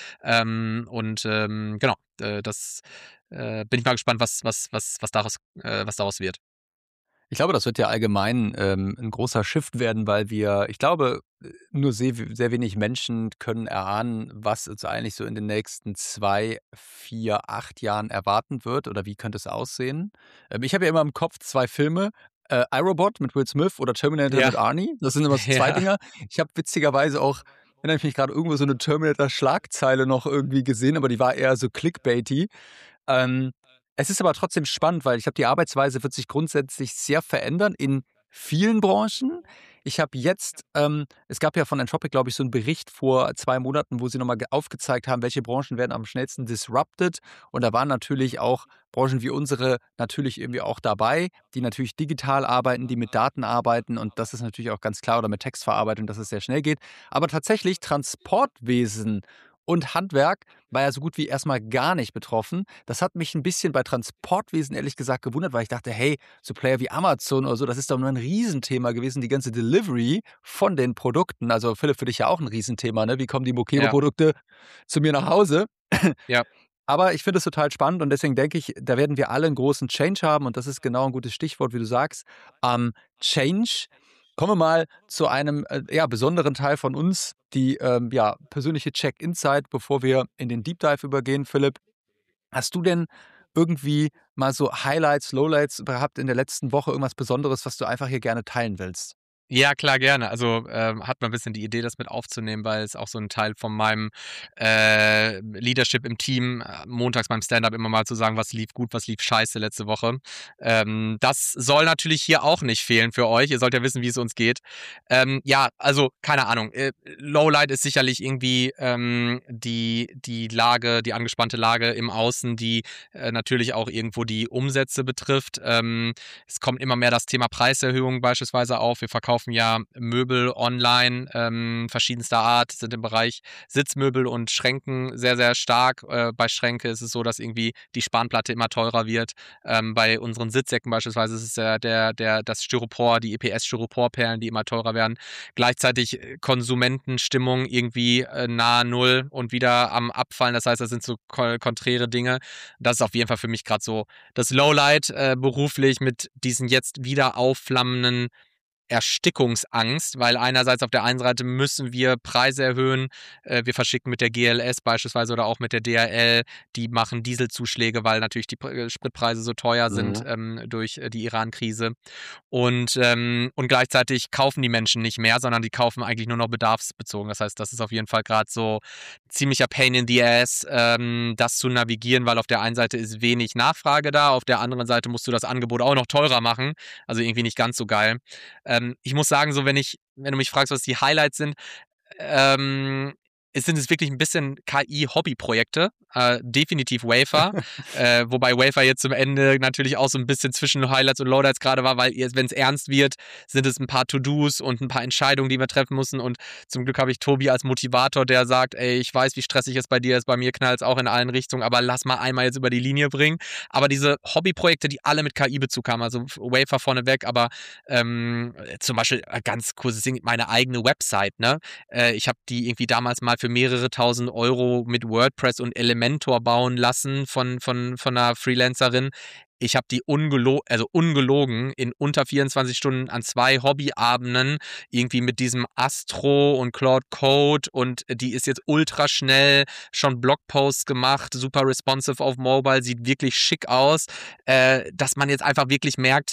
Genau, das bin ich mal gespannt, was daraus wird. Ich glaube, das wird ja allgemein ein großer Shift werden, weil ich glaube, nur sehr wenig Menschen können erahnen, was uns eigentlich so in den nächsten 2, 4, 8 Jahren erwarten wird oder wie könnte es aussehen. Ich habe ja immer im Kopf 2 Filme, iRobot mit Will Smith oder Terminator Ja, mit Arnie. Das sind immer so 2 ja, Dinger. Ich habe witzigerweise auch, erinnere ich mich gerade, irgendwo so eine Terminator-Schlagzeile noch irgendwie gesehen, aber die war eher so clickbaity. Ähm, Es ist aber trotzdem spannend, weil ich glaube, die Arbeitsweise wird sich grundsätzlich sehr verändern in vielen Branchen. Ich habe jetzt es gab ja von Anthropic, glaube ich, so einen Bericht vor 2 Monaten, wo sie nochmal aufgezeigt haben, welche Branchen werden am schnellsten disrupted. Und da waren natürlich auch Branchen wie unsere natürlich irgendwie auch dabei, die natürlich digital arbeiten, die mit Daten arbeiten. Und das ist natürlich auch ganz klar, oder mit Textverarbeitung, dass es sehr schnell geht. Aber tatsächlich Transportwesen und Handwerk war ja so gut wie erstmal gar nicht betroffen. Das hat mich ein bisschen bei Transportwesen ehrlich gesagt gewundert, weil ich dachte, hey, so Player wie Amazon oder so, das ist doch nur ein Riesenthema gewesen, die ganze Delivery von den Produkten. Also Philipp, für dich ja auch ein Riesenthema, ne? Wie kommen die ja, Mokebo-Produkte zu mir nach Hause? ja. Aber ich finde es total spannend und deswegen denke ich, da werden wir alle einen großen Change haben und das ist genau ein gutes Stichwort, wie du sagst. Change. Kommen wir mal zu einem besonderen Teil von uns, die persönliche Check-In-Zeit, bevor wir in den Deep Dive übergehen. Philipp, hast du denn irgendwie mal so Highlights, Lowlights gehabt in der letzten Woche, irgendwas Besonderes, was du einfach hier gerne teilen willst? Ja, klar, gerne. Also hat man ein bisschen die Idee, das mit aufzunehmen, weil es auch so ein Teil von meinem Leadership im Team, montags beim Stand-up immer mal zu sagen, was lief gut, was lief scheiße letzte Woche. Das soll natürlich hier auch nicht fehlen für euch. Ihr sollt ja wissen, wie es uns geht. Ja, also keine Ahnung. Lowlight ist sicherlich irgendwie die Lage, die angespannte Lage im Außen, die natürlich auch irgendwo die Umsätze betrifft. Es kommt immer mehr das Thema Preiserhöhung beispielsweise auf. Wir verkaufen ja Möbel online verschiedenster Art, sind im Bereich Sitzmöbel und Schränken sehr, sehr stark. Bei Schränke ist es so, dass irgendwie die Spanplatte immer teurer wird. Bei unseren Sitzsäcken beispielsweise ist es das Styropor, die EPS-Styroporperlen, die immer teurer werden. Gleichzeitig Konsumentenstimmung irgendwie nahe Null und wieder am Abfallen. Das heißt, das sind so konträre Dinge. Das ist auf jeden Fall für mich gerade so das Lowlight beruflich mit diesen jetzt wieder aufflammenden Erstickungsangst, weil einerseits auf der einen Seite müssen wir Preise erhöhen. Wir verschicken mit der GLS beispielsweise oder auch mit der DHL. Die machen Dieselzuschläge, weil natürlich die Spritpreise so teuer sind durch die Iran-Krise. Und gleichzeitig kaufen die Menschen nicht mehr, sondern die kaufen eigentlich nur noch bedarfsbezogen. Das heißt, das ist auf jeden Fall gerade so ziemlicher Pain in the Ass, das zu navigieren, weil auf der einen Seite ist wenig Nachfrage da, auf der anderen Seite musst du das Angebot auch noch teurer machen. Also irgendwie nicht ganz so geil. Ich muss sagen, so wenn du mich fragst, was die Highlights sind, sind es wirklich ein bisschen KI-Hobbyprojekte, definitiv Wafer, wobei Wafer jetzt zum Ende natürlich auch so ein bisschen zwischen Highlights und Lowlights gerade war, weil wenn es ernst wird, sind es ein paar To-Dos und ein paar Entscheidungen, die wir treffen müssen und zum Glück habe ich Tobi als Motivator, der sagt, ey, ich weiß, wie stressig es bei dir ist, bei mir knallt es auch in allen Richtungen, aber lass mal einmal jetzt über die Linie bringen. Aber diese Hobbyprojekte, die alle mit KI-Bezug haben, also Wafer vorneweg, aber zum Beispiel ganz kurzes Ding, meine eigene Website, ne? Ich habe die irgendwie damals mal für mehrere tausend Euro mit WordPress und Elementor bauen lassen von einer Freelancerin. Ich habe die ungelogen in unter 24 Stunden an 2 Hobbyabenden irgendwie mit diesem Astro und Claude Code und die ist jetzt ultra schnell, schon Blogposts gemacht, super responsive auf Mobile, sieht wirklich schick aus, dass man jetzt einfach wirklich merkt,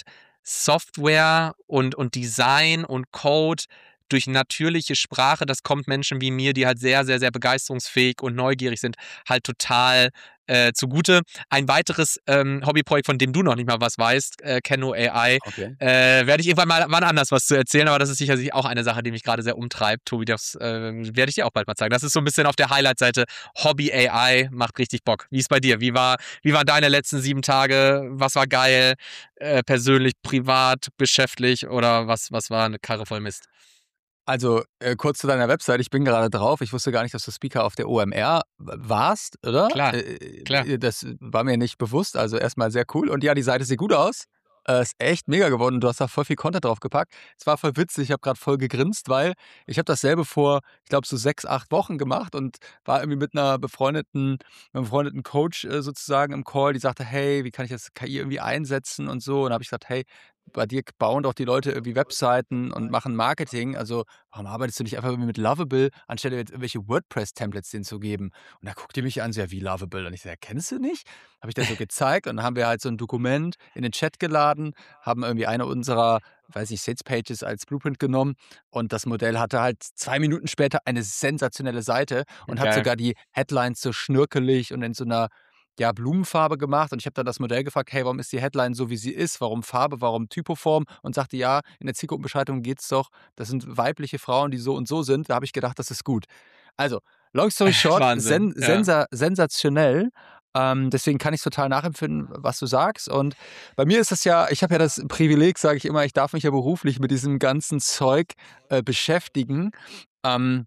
Software und Design und Code durch natürliche Sprache, das kommt Menschen wie mir, die halt sehr, sehr, sehr begeisterungsfähig und neugierig sind, halt total zugute. Ein weiteres Hobbyprojekt, von dem du noch nicht mal was weißt, Keno AI, Okay. werde ich irgendwann mal wann anders was zu erzählen, aber das ist sicherlich auch eine Sache, die mich gerade sehr umtreibt. Tobi, das werde ich dir auch bald mal zeigen. Das ist so ein bisschen auf der Highlight-Seite. Hobby AI macht richtig Bock. Wie ist bei dir? Wie waren deine letzten 7 Tage? Was war geil? Persönlich, privat, geschäftlich oder was war eine Karre voll Mist? Also, kurz zu deiner Website. Ich bin gerade drauf. Ich wusste gar nicht, dass du Speaker auf der OMR warst, oder? Klar, klar. Das war mir nicht bewusst. Also erstmal sehr cool. Und ja, die Seite sieht gut aus. Ist echt mega geworden. Du hast da voll viel Content drauf gepackt. Es war voll witzig. Ich habe gerade voll gegrinst, weil ich habe dasselbe vor, ich glaube, so 6, 8 Wochen gemacht und war irgendwie mit einem befreundeten Coach sozusagen im Call, die sagte, hey, wie kann ich das KI irgendwie einsetzen und so. Und da habe ich gesagt, hey, bei dir bauen doch die Leute irgendwie Webseiten und machen Marketing. Also, warum arbeitest du nicht einfach irgendwie mit Lovable, anstelle jetzt irgendwelche WordPress-Templates denen zu geben? Und da guckt die mich an, so, ja, wie Lovable? Und ich so, ja, kennst du nicht? Habe ich das so gezeigt und dann haben wir halt so ein Dokument in den Chat geladen, haben irgendwie eine unserer, weiß nicht, Sales Pages als Blueprint genommen und das Modell hatte halt 2 Minuten später eine sensationelle Seite und hat Geil. sogar die Headlines so schnörkelig und in so einer, ja, Blumenfarbe gemacht und ich habe dann das Modell gefragt, hey, warum ist die Headline so, wie sie ist? Warum Farbe, warum Typoform? Und sagte, ja, in der Zielgruppenbeschreibung geht's doch, das sind weibliche Frauen, die so und so sind. Da habe ich gedacht, das ist gut. Also, long story short, Wahnsinn. Ja. sensationell. Deswegen kann ich total nachempfinden, was du sagst. Und bei mir ist das ja, ich habe ja das Privileg, sage ich immer, ich darf mich ja beruflich mit diesem ganzen Zeug beschäftigen. Ähm,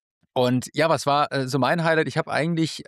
und ja, was war so mein Highlight? Ich habe eigentlich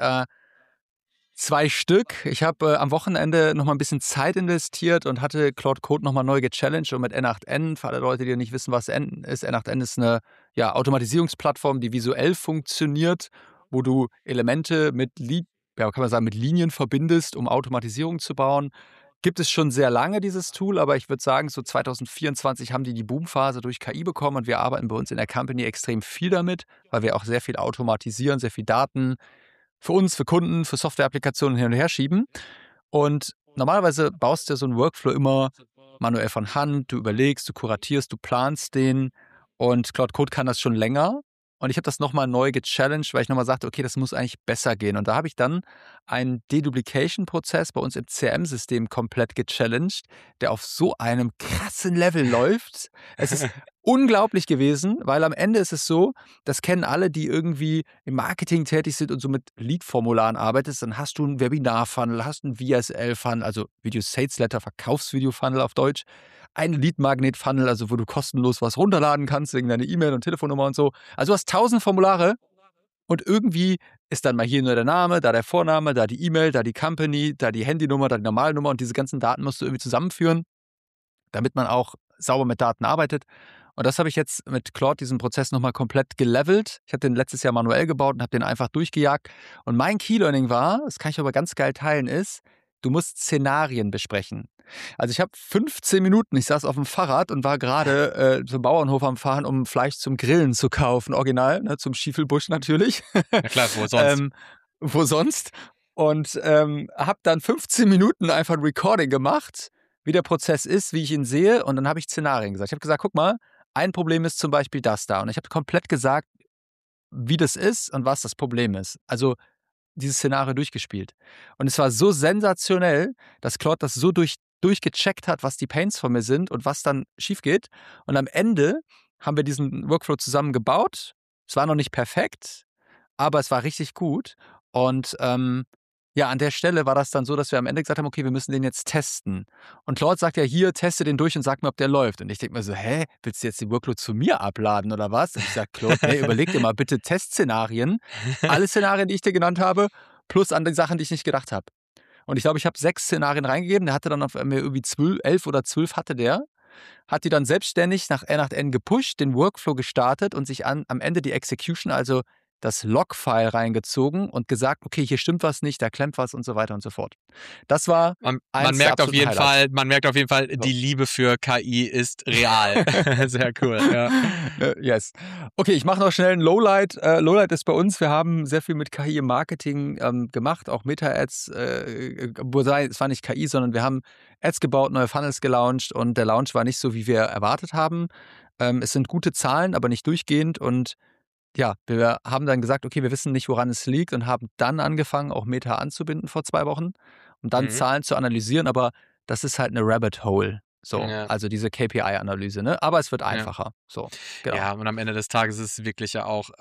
2 Stück. Ich habe am Wochenende noch mal ein bisschen Zeit investiert und hatte Claude Code noch mal neu gechallenged und mit N8N, für alle Leute, die nicht wissen, was N ist. N8N ist eine, ja, Automatisierungsplattform, die visuell funktioniert, wo du Elemente mit ja, kann man sagen, mit Linien verbindest, um Automatisierung zu bauen. Gibt es schon sehr lange dieses Tool, aber ich würde sagen, so 2024 haben die Boomphase durch KI bekommen und wir arbeiten bei uns in der Company extrem viel damit, weil wir auch sehr viel automatisieren, sehr viel Daten für uns, für Kunden, für Software-Applikationen hin und her schieben. Und normalerweise baust du ja so einen Workflow immer manuell von Hand. Du überlegst, du kuratierst, du planst den. Und Cloud Code kann das schon länger. Und ich habe das nochmal neu gechallenged, weil ich nochmal sagte, okay, das muss eigentlich besser gehen. Und da habe ich dann einen Deduplication-Prozess bei uns im CRM-System komplett gechallenged, der auf so einem krassen Level läuft. Es ist unglaublich gewesen, weil am Ende ist es so, das kennen alle, die irgendwie im Marketing tätig sind und so mit Lead-Formularen arbeitest, dann hast du einen Webinar-Funnel, hast einen VSL-Funnel, also Video Sales Letter, Verkaufsvideo-Funnel auf Deutsch, einen Lead-Magnet-Funnel, also wo du kostenlos was runterladen kannst, wegen deiner E-Mail und Telefonnummer und so. Also du hast 1000 Formulare und irgendwie ist dann mal hier nur der Name, da der Vorname, da die E-Mail, da die Company, da die Handynummer, da die Normalnummer und diese ganzen Daten musst du irgendwie zusammenführen, damit man auch sauber mit Daten arbeitet. Und das habe ich jetzt mit Claude, diesen Prozess nochmal komplett gelevelt. Ich habe den letztes Jahr manuell gebaut und habe den einfach durchgejagt. Und mein Key-Learning war, das kann ich aber ganz geil teilen, ist, du musst Szenarien besprechen. Also ich habe 15 Minuten, ich saß auf dem Fahrrad und war gerade zum Bauernhof am Fahren, um Fleisch zum Grillen zu kaufen, original, ne, zum Schiefelbusch natürlich. Ja klar, wo sonst? Wo sonst? Und habe dann 15 Minuten einfach ein Recording gemacht, wie der Prozess ist, wie ich ihn sehe. Und dann habe ich Szenarien gesagt. Ich habe gesagt, guck mal, ein Problem ist zum Beispiel das da. Und ich habe komplett gesagt, wie das ist und was das Problem ist. Also dieses Szenario durchgespielt. Und es war so sensationell, dass Claude das so durchgecheckt hat, was die Pains von mir sind und was dann schief geht. Und am Ende haben wir diesen Workflow zusammen gebaut. Es war noch nicht perfekt, aber es war richtig gut. Und ja, an der Stelle war das dann so, dass wir am Ende gesagt haben, okay, wir müssen den jetzt testen. Und Claude sagt ja hier, teste den durch und sag mir, ob der läuft. Und ich denke mir so, hä, willst du jetzt den Workload zu mir abladen oder was? Und ich sage, Claude, nee, überleg dir mal bitte Testszenarien. Alle Szenarien, die ich dir genannt habe, plus an den Sachen, die ich nicht gedacht habe. Und ich glaube, ich habe 6 Szenarien reingegeben. Der hatte dann auf mir irgendwie 11 oder 12 hatte der. Hat die dann selbstständig nach R nach N gepusht, den Workflow gestartet und sich am Ende die Execution, also das Log-File reingezogen und gesagt, okay, hier stimmt was nicht, da klemmt was und so weiter und so fort. Das war Man merkt auf jeden Fall, die Liebe für KI ist real. Sehr cool, ja. Yes. Okay, ich mache noch schnell ein Lowlight. Lowlight ist bei uns, wir haben sehr viel mit KI im Marketing gemacht, auch Meta-Ads. Es war nicht KI, sondern wir haben Ads gebaut, neue Funnels gelauncht und der Launch war nicht so, wie wir erwartet haben. Es sind gute Zahlen, aber nicht durchgehend und ja, wir haben dann gesagt, okay, wir wissen nicht, woran es liegt und haben dann angefangen, auch Meta anzubinden vor 2 Wochen und dann Zahlen zu analysieren, aber das ist halt eine Rabbit Hole, so, Ja. also diese KPI-Analyse, ne? Aber es wird einfacher, so, genau. Ja, und am Ende des Tages ist es wirklich ja auch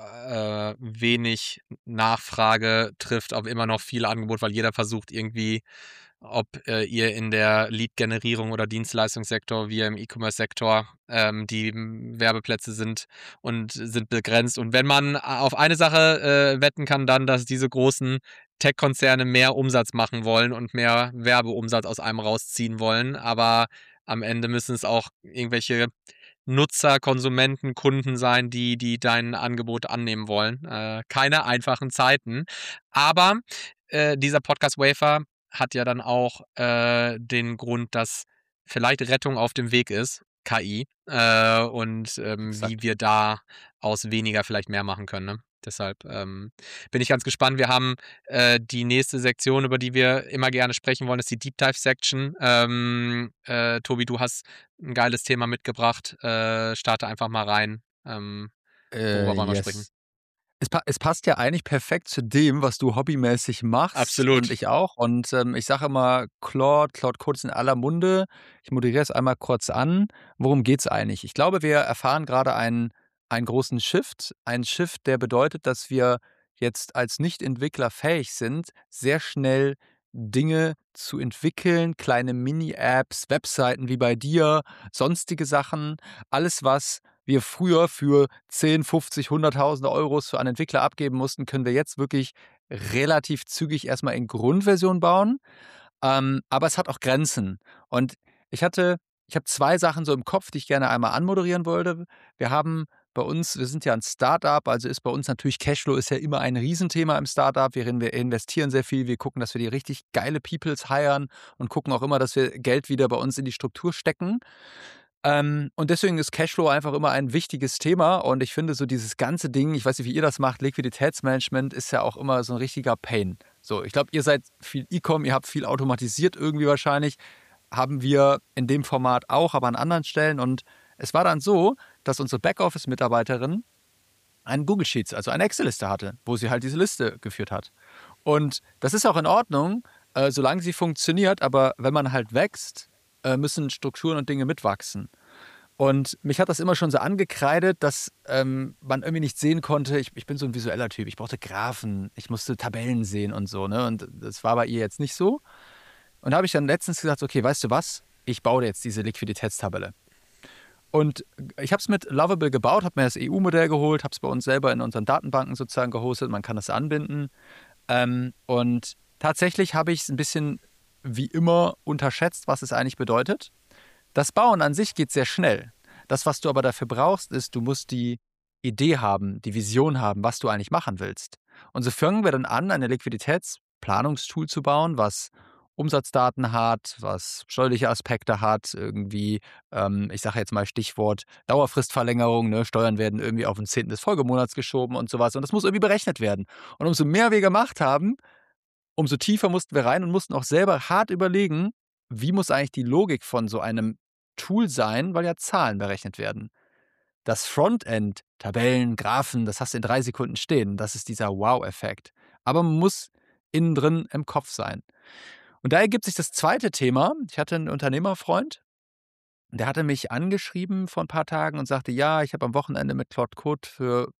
wenig Nachfrage trifft auf immer noch viel Angebot, weil jeder versucht irgendwie, ob ihr in der Lead-Generierung oder Dienstleistungssektor, wie im E-Commerce-Sektor, die Werbeplätze sind begrenzt. Und wenn man auf eine Sache wetten kann, dann, dass diese großen Tech-Konzerne mehr Umsatz machen wollen und mehr Werbeumsatz aus einem rausziehen wollen. Aber am Ende müssen es auch irgendwelche Nutzer, Konsumenten, Kunden sein, die dein Angebot annehmen wollen. Keine einfachen Zeiten. Aber dieser Podcast Wafer hat ja dann auch den Grund, dass vielleicht Rettung auf dem Weg ist, KI, und wie wir da aus weniger vielleicht mehr machen können. Ne? Deshalb bin ich ganz gespannt. Wir haben die nächste Sektion, über die wir immer gerne sprechen wollen, ist die Deep Dive Section. Tobi, du hast ein geiles Thema mitgebracht. Starte einfach mal rein. Worüber wollen wir sprechen? Es passt ja eigentlich perfekt zu dem, was du hobbymäßig machst. Absolut. Und ich auch. Und ich sage immer, Claude Code ist in aller Munde. Ich moderiere es einmal kurz an. Worum geht es eigentlich? Ich glaube, wir erfahren gerade einen großen Shift. Ein Shift, der bedeutet, dass wir jetzt als Nicht-Entwickler fähig sind, sehr schnell Dinge zu entwickeln, kleine Mini-Apps, Webseiten wie bei dir, sonstige Sachen. Alles, was wir früher für 10, 50, 100.000 Euros für einen Entwickler abgeben mussten, können wir jetzt wirklich relativ zügig erstmal in Grundversion bauen. Aber es hat auch Grenzen. Und ich habe 2 Sachen so im Kopf, die ich gerne einmal anmoderieren wollte. Wir sind ja ein Startup, also ist bei uns natürlich Cashflow ist ja immer ein Riesenthema im Startup. Wir investieren sehr viel, wir gucken, dass wir die richtig geile Peoples hiren und gucken auch immer, dass wir Geld wieder bei uns in die Struktur stecken. Und deswegen ist Cashflow einfach immer ein wichtiges Thema und ich finde so dieses ganze Ding, ich weiß nicht, wie ihr das macht, Liquiditätsmanagement ist ja auch immer so ein richtiger Pain. So, ich glaube, ihr seid viel E-Com, ihr habt viel automatisiert irgendwie wahrscheinlich, haben wir in dem Format auch, aber an anderen Stellen und es war dann so, dass unsere Backoffice-Mitarbeiterin einen Google Sheets, also eine Excel-Liste hatte, wo sie halt diese Liste geführt hat. Und das ist auch in Ordnung, solange sie funktioniert, aber wenn man halt wächst, müssen Strukturen und Dinge mitwachsen. Und mich hat das immer schon so angekreidet, dass man irgendwie nicht sehen konnte, ich bin so ein visueller Typ, ich brauchte Graphen, ich musste Tabellen sehen und so, ne? Und das war bei ihr jetzt nicht so. Und da habe ich dann letztens gesagt, okay, weißt du was, ich baue dir jetzt diese Liquiditätstabelle. Und ich habe es mit Lovable gebaut, habe mir das EU-Modell geholt, habe es bei uns selber in unseren Datenbanken sozusagen gehostet, man kann das anbinden. Und tatsächlich habe ich es ein bisschen wie immer unterschätzt, was es eigentlich bedeutet. Das Bauen an sich geht sehr schnell. Das, was du aber dafür brauchst, ist, du musst die Idee haben, die Vision haben, was du eigentlich machen willst. Und so fangen wir dann an, eine Liquiditätsplanungstool zu bauen, was Umsatzdaten hat, was steuerliche Aspekte hat, irgendwie, ich sage jetzt mal Stichwort Dauerfristverlängerung, ne? Steuern werden irgendwie auf den 10. des Folgemonats geschoben und sowas. Und das muss irgendwie berechnet werden. Und umso mehr wir gemacht haben, umso tiefer mussten wir rein und mussten auch selber hart überlegen, wie muss eigentlich die Logik von so einem Tool sein, weil ja Zahlen berechnet werden. Das Frontend, Tabellen, Graphen, das hast du in 3 Sekunden stehen. Das ist dieser Wow-Effekt. Aber man muss innen drin im Kopf sein. Und da ergibt sich das zweite Thema. Ich hatte einen Unternehmerfreund, der hatte mich angeschrieben vor ein paar Tagen und sagte, ja, ich habe am Wochenende mit Claude Code für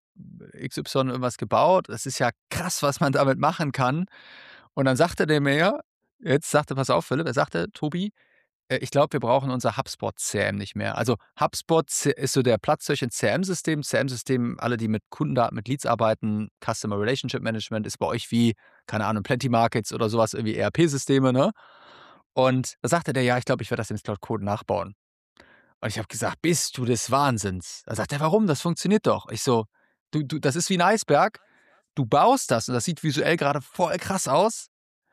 XY irgendwas gebaut. Das ist ja krass, was man damit machen kann. Und dann sagte der mir, jetzt sagte, pass auf, Philipp, er sagte, Tobi, ich glaube, wir brauchen unser HubSpot-CRM nicht mehr. Also HubSpot ist so der Platz durch ein CRM-System. CRM-System, alle, die mit Kundendaten, mit Leads arbeiten, Customer Relationship Management ist bei euch wie, keine Ahnung, Plenty Markets oder sowas, irgendwie ERP-Systeme, ne? Und da sagte der, ja, ich glaube, ich werde das in Cloud Code nachbauen. Und ich habe gesagt, bist du des Wahnsinns? Da sagt er, warum? Das funktioniert doch. Ich so, das ist wie ein Eisberg. Du baust das und das sieht visuell gerade voll krass aus.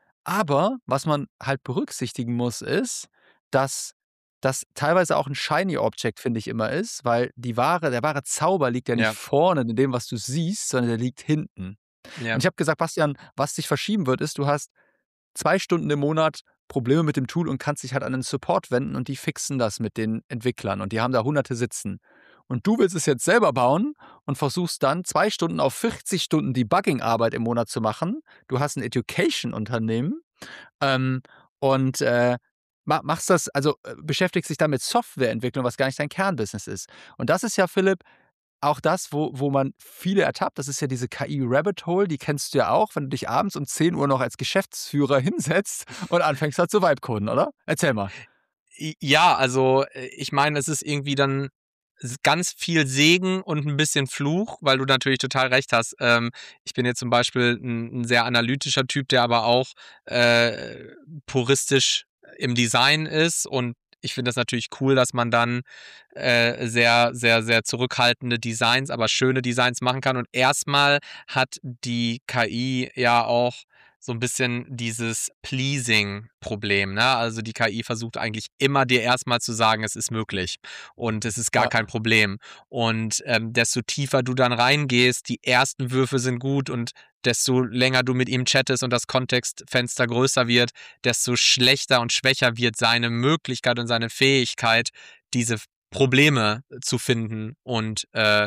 Aber was man halt berücksichtigen muss, ist, dass das teilweise auch ein shiny Object, finde ich, immer ist, weil der wahre Zauber liegt ja nicht Ja, vorne in dem, was du siehst, sondern der liegt hinten. ja. Und ich habe gesagt, Bastian, was sich verschieben wird, ist, du hast 2 Stunden im Monat Probleme mit dem Tool und kannst dich halt an den Support wenden und die fixen das mit den Entwicklern und die haben da Hunderte sitzen. Und du willst es jetzt selber bauen und versuchst dann 2 Stunden auf 40 Stunden Debugging-Arbeit im Monat zu machen. Du hast ein Education-Unternehmen ähm, und machst das, also beschäftigst dich dann mit Softwareentwicklung, was gar nicht dein Kernbusiness ist. Und das ist ja, Philipp, auch das, wo man viele ertappt. Das ist ja diese KI-Rabbit Hole, die kennst du ja auch, wenn du dich abends um 10 Uhr noch als Geschäftsführer hinsetzt und anfängst halt zu Vibe-Coden, oder? Erzähl mal. Ja, also ich meine, es ist irgendwie dann ganz viel Segen und ein bisschen Fluch, weil du natürlich total recht hast. Ich bin jetzt zum Beispiel ein sehr analytischer Typ, der aber auch puristisch im Design ist, und ich finde das natürlich cool, dass man dann sehr, sehr, sehr zurückhaltende Designs, aber schöne Designs machen kann. Und erstmal hat die KI ja auch so ein bisschen dieses Pleasing-Problem, ne? Also die KI versucht eigentlich immer dir erstmal zu sagen, es ist möglich und es ist gar Ja. kein Problem. Und desto tiefer du dann reingehst, die ersten Würfe sind gut, und desto länger du mit ihm chattest und das Kontextfenster größer wird, desto schlechter und schwächer wird seine Möglichkeit und seine Fähigkeit, diese Probleme zu finden und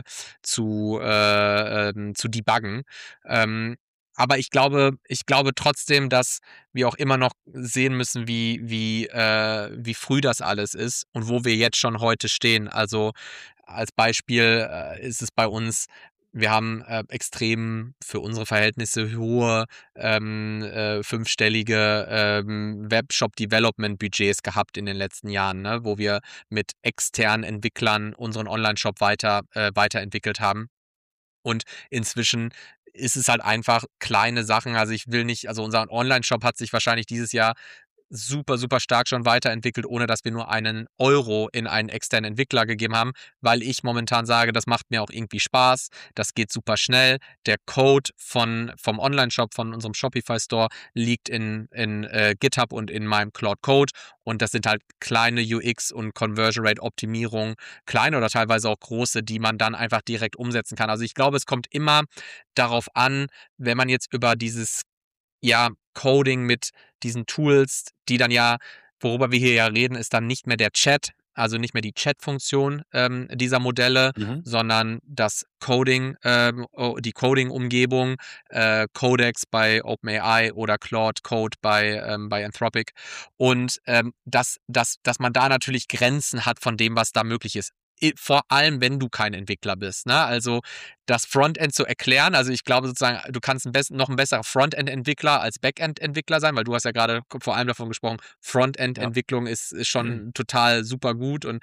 zu debuggen. Aber ich glaube trotzdem, dass wir auch immer noch sehen müssen, wie früh das alles ist und wo wir jetzt schon heute stehen. Also als Beispiel ist es bei uns, wir haben extrem für unsere Verhältnisse hohe fünfstellige Webshop-Development-Budgets gehabt in den letzten Jahren, ne, wo wir mit externen Entwicklern unseren Online-Shop weiterentwickelt haben. Und inzwischen ist es halt einfach kleine Sachen. Also ich will nicht, also unser Online-Shop hat sich wahrscheinlich dieses Jahr super, super stark schon weiterentwickelt, ohne dass wir nur einen Euro in einen externen Entwickler gegeben haben, weil ich momentan sage, das macht mir auch irgendwie Spaß, das geht super schnell. Der Code vom Online-Shop, von unserem Shopify-Store liegt in GitHub und in meinem Cloud Code, und das sind halt kleine UX- und Conversion-Rate-Optimierungen, kleine oder teilweise auch große, die man dann einfach direkt umsetzen kann. Also ich glaube, es kommt immer darauf an, wenn man jetzt über dieses, ja, Coding mit diesen Tools, die dann ja, worüber wir hier ja reden, ist dann nicht mehr der Chat, also nicht mehr die Chat-Funktion dieser Modelle, Mhm. sondern das Coding, die Coding-Umgebung, Codex bei OpenAI oder Claude Code bei Anthropic. Und dass man da natürlich Grenzen hat von dem, was da möglich ist. Vor allem, wenn du kein Entwickler bist. Ne? Also das Frontend zu erklären, also ich glaube sozusagen, du kannst noch ein besserer Frontend-Entwickler als Backend-Entwickler sein, weil du hast ja gerade vor allem davon gesprochen, Ja. Frontend-Entwicklung ist schon total super gut, und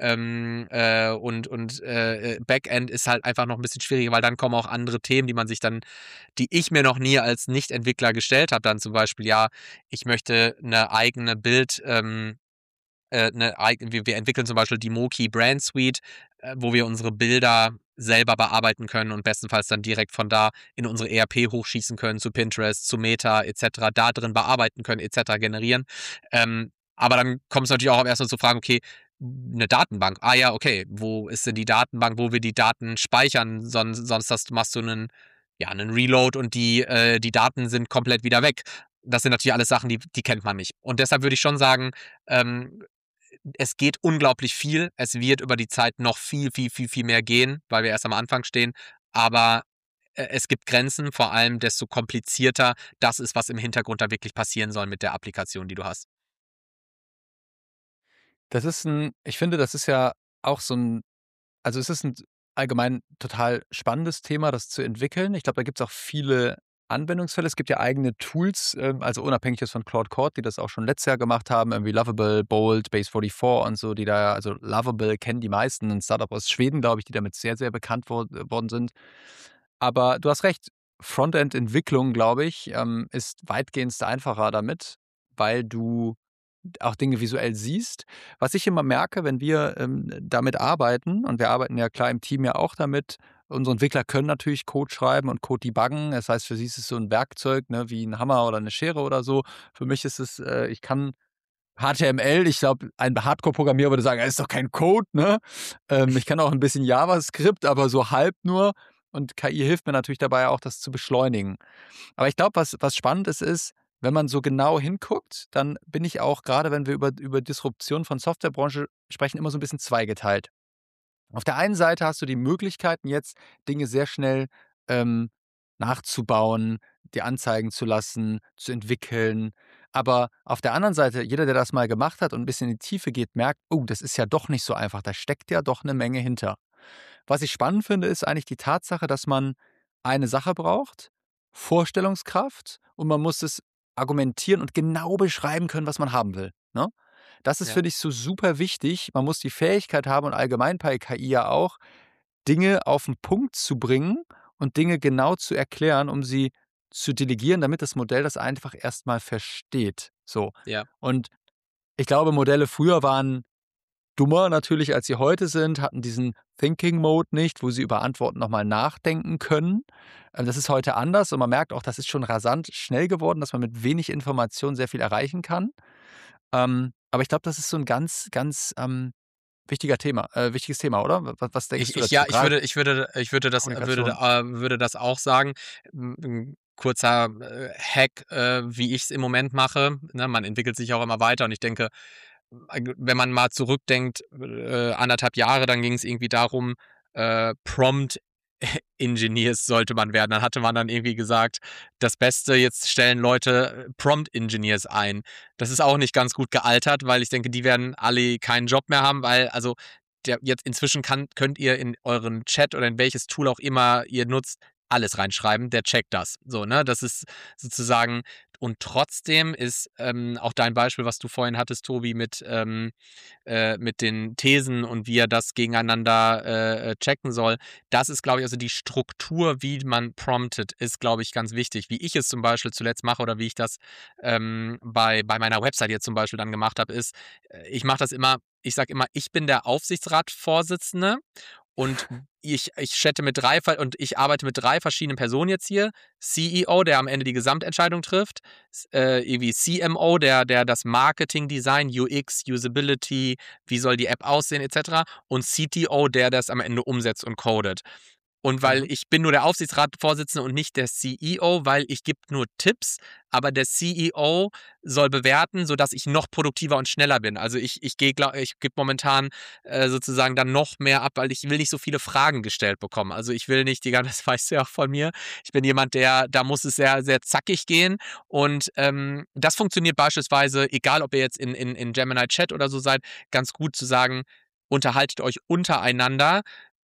Backend ist halt einfach noch ein bisschen schwieriger, weil dann kommen auch andere Themen, die ich mir noch nie als Nicht-Entwickler gestellt habe, dann zum Beispiel, ja, ich möchte eine eigene wir entwickeln zum Beispiel die Moki Brand Suite, wo wir unsere Bilder selber bearbeiten können und bestenfalls dann direkt von da in unsere ERP hochschießen können, zu Pinterest, zu Meta etc., da drin bearbeiten können etc., generieren. Aber dann kommt es natürlich auch erstmal zu fragen, okay, eine Datenbank. Ah ja, okay, wo ist denn die Datenbank, wo wir die Daten speichern? Sonst machst du einen Reload und die Daten sind komplett wieder weg. Das sind natürlich alles Sachen, die kennt man nicht. Und deshalb würde ich schon sagen, ähm, es geht unglaublich viel. Es wird über die Zeit noch viel, viel, viel, viel mehr gehen, weil wir erst am Anfang stehen. Aber es gibt Grenzen, vor allem desto komplizierter das ist, was im Hintergrund da wirklich passieren soll mit der Applikation, die du hast. Ich finde, das ist ja auch also es ist ein allgemein total spannendes Thema, das zu entwickeln. Ich glaube, da gibt es auch viele Anwendungsfälle. Es gibt ja eigene Tools, also unabhängig jetzt von Claude Code, die das auch schon letztes Jahr gemacht haben, irgendwie Lovable, Bold, Base44 und so, die da, also Lovable kennen die meisten, ein Startup aus Schweden, glaube ich, die damit sehr, sehr bekannt worden sind. Aber du hast recht, Frontend-Entwicklung, glaube ich, ist weitgehend einfacher damit, weil du auch Dinge visuell siehst. Was ich immer merke, wenn wir damit arbeiten, und wir arbeiten ja klar im Team ja auch damit, unsere Entwickler können natürlich Code schreiben und Code debuggen. Das heißt, für sie ist es so ein Werkzeug, ne, wie ein Hammer oder eine Schere oder so. Für mich ist es, ich kann HTML, ich glaube, ein Hardcore-Programmierer würde sagen, das ist doch kein Code, ne? Ich kann auch ein bisschen JavaScript, aber so halb nur. Und KI hilft mir natürlich dabei auch, das zu beschleunigen. Aber ich glaube, was spannend ist, wenn man so genau hinguckt, dann bin ich auch, gerade wenn wir über Disruption von Softwarebranche sprechen, immer so ein bisschen zweigeteilt. Auf der einen Seite hast du die Möglichkeiten jetzt, Dinge sehr schnell ähm, nachzubauen, dir anzeigen zu lassen, zu entwickeln. Aber auf der anderen Seite, jeder, der das mal gemacht hat und ein bisschen in die Tiefe geht, merkt, oh, das ist ja doch nicht so einfach. Da steckt ja doch eine Menge hinter. Was ich spannend finde, ist eigentlich die Tatsache, dass man eine Sache braucht, Vorstellungskraft, und man muss es argumentieren und genau beschreiben können, was man haben will, ne? Das ist, Ja. finde ich, so super wichtig. Man muss die Fähigkeit haben, und allgemein bei KI ja auch, Dinge auf 'n Punkt zu bringen und Dinge genau zu erklären, um sie zu delegieren, damit das Modell das einfach erst mal versteht, so. Ja. Und ich glaube, Modelle früher waren dummer natürlich, als sie heute sind, hatten diesen Thinking Mode nicht, wo sie über Antworten noch mal nachdenken können. Das ist heute anders, und man merkt auch, das ist schon rasant schnell geworden, dass man mit wenig Information sehr viel erreichen kann. Aber ich glaube, das ist so 'n ganz, ganz, wichtiges Thema, oder? Was denkst du dazu? Grade Kommunikation. Würde das auch sagen. 'N kurzer, Hack, wie ich es im Moment mache, ne? Man entwickelt sich auch immer weiter und ich denke, wenn man mal zurückdenkt, 1,5 Jahre, dann ging es irgendwie darum, Prompt Engineers sollte man werden. Dann hatte man dann irgendwie gesagt, das Beste, jetzt stellen Leute Prompt Engineers ein. Das ist auch nicht ganz gut gealtert, weil ich denke, die werden alle keinen Job mehr haben, weil also jetzt inzwischen könnt ihr in euren Chat oder in welches Tool auch immer ihr nutzt, alles reinschreiben, der checkt das. So, ne? Das ist sozusagen, und trotzdem ist auch dein Beispiel, was du vorhin hattest, Tobi, mit den Thesen und wie er das gegeneinander checken soll. Das ist, glaube ich, also die Struktur, wie man promptet, ist, glaube ich, ganz wichtig. Wie ich es zum Beispiel zuletzt mache oder wie ich das bei meiner Website jetzt zum Beispiel dann gemacht habe, ist, ich mache das immer, ich sage immer, ich bin der Aufsichtsratsvorsitzende und ich chatte mit und ich arbeite mit 3 verschiedenen Personen jetzt hier. CEO, der am Ende die Gesamtentscheidung trifft, irgendwie CMO, der das Marketing Design, UX, Usability, wie soll die App aussehen etc. und CTO, der das am Ende umsetzt und codet. Und weil Mhm. ich bin nur der Aufsichtsratsvorsitzende und nicht der CEO, weil ich gebe nur Tipps, aber der CEO soll bewerten, sodass ich noch produktiver und schneller bin. Also ich gebe momentan sozusagen dann noch mehr ab, weil ich will nicht so viele Fragen gestellt bekommen. Also ich will nicht, das weißt du ja auch von mir, ich bin jemand, da muss es sehr, sehr zackig gehen. Und das funktioniert beispielsweise, egal ob ihr jetzt in Gemini Chat oder so seid, ganz gut zu sagen, unterhaltet euch untereinander,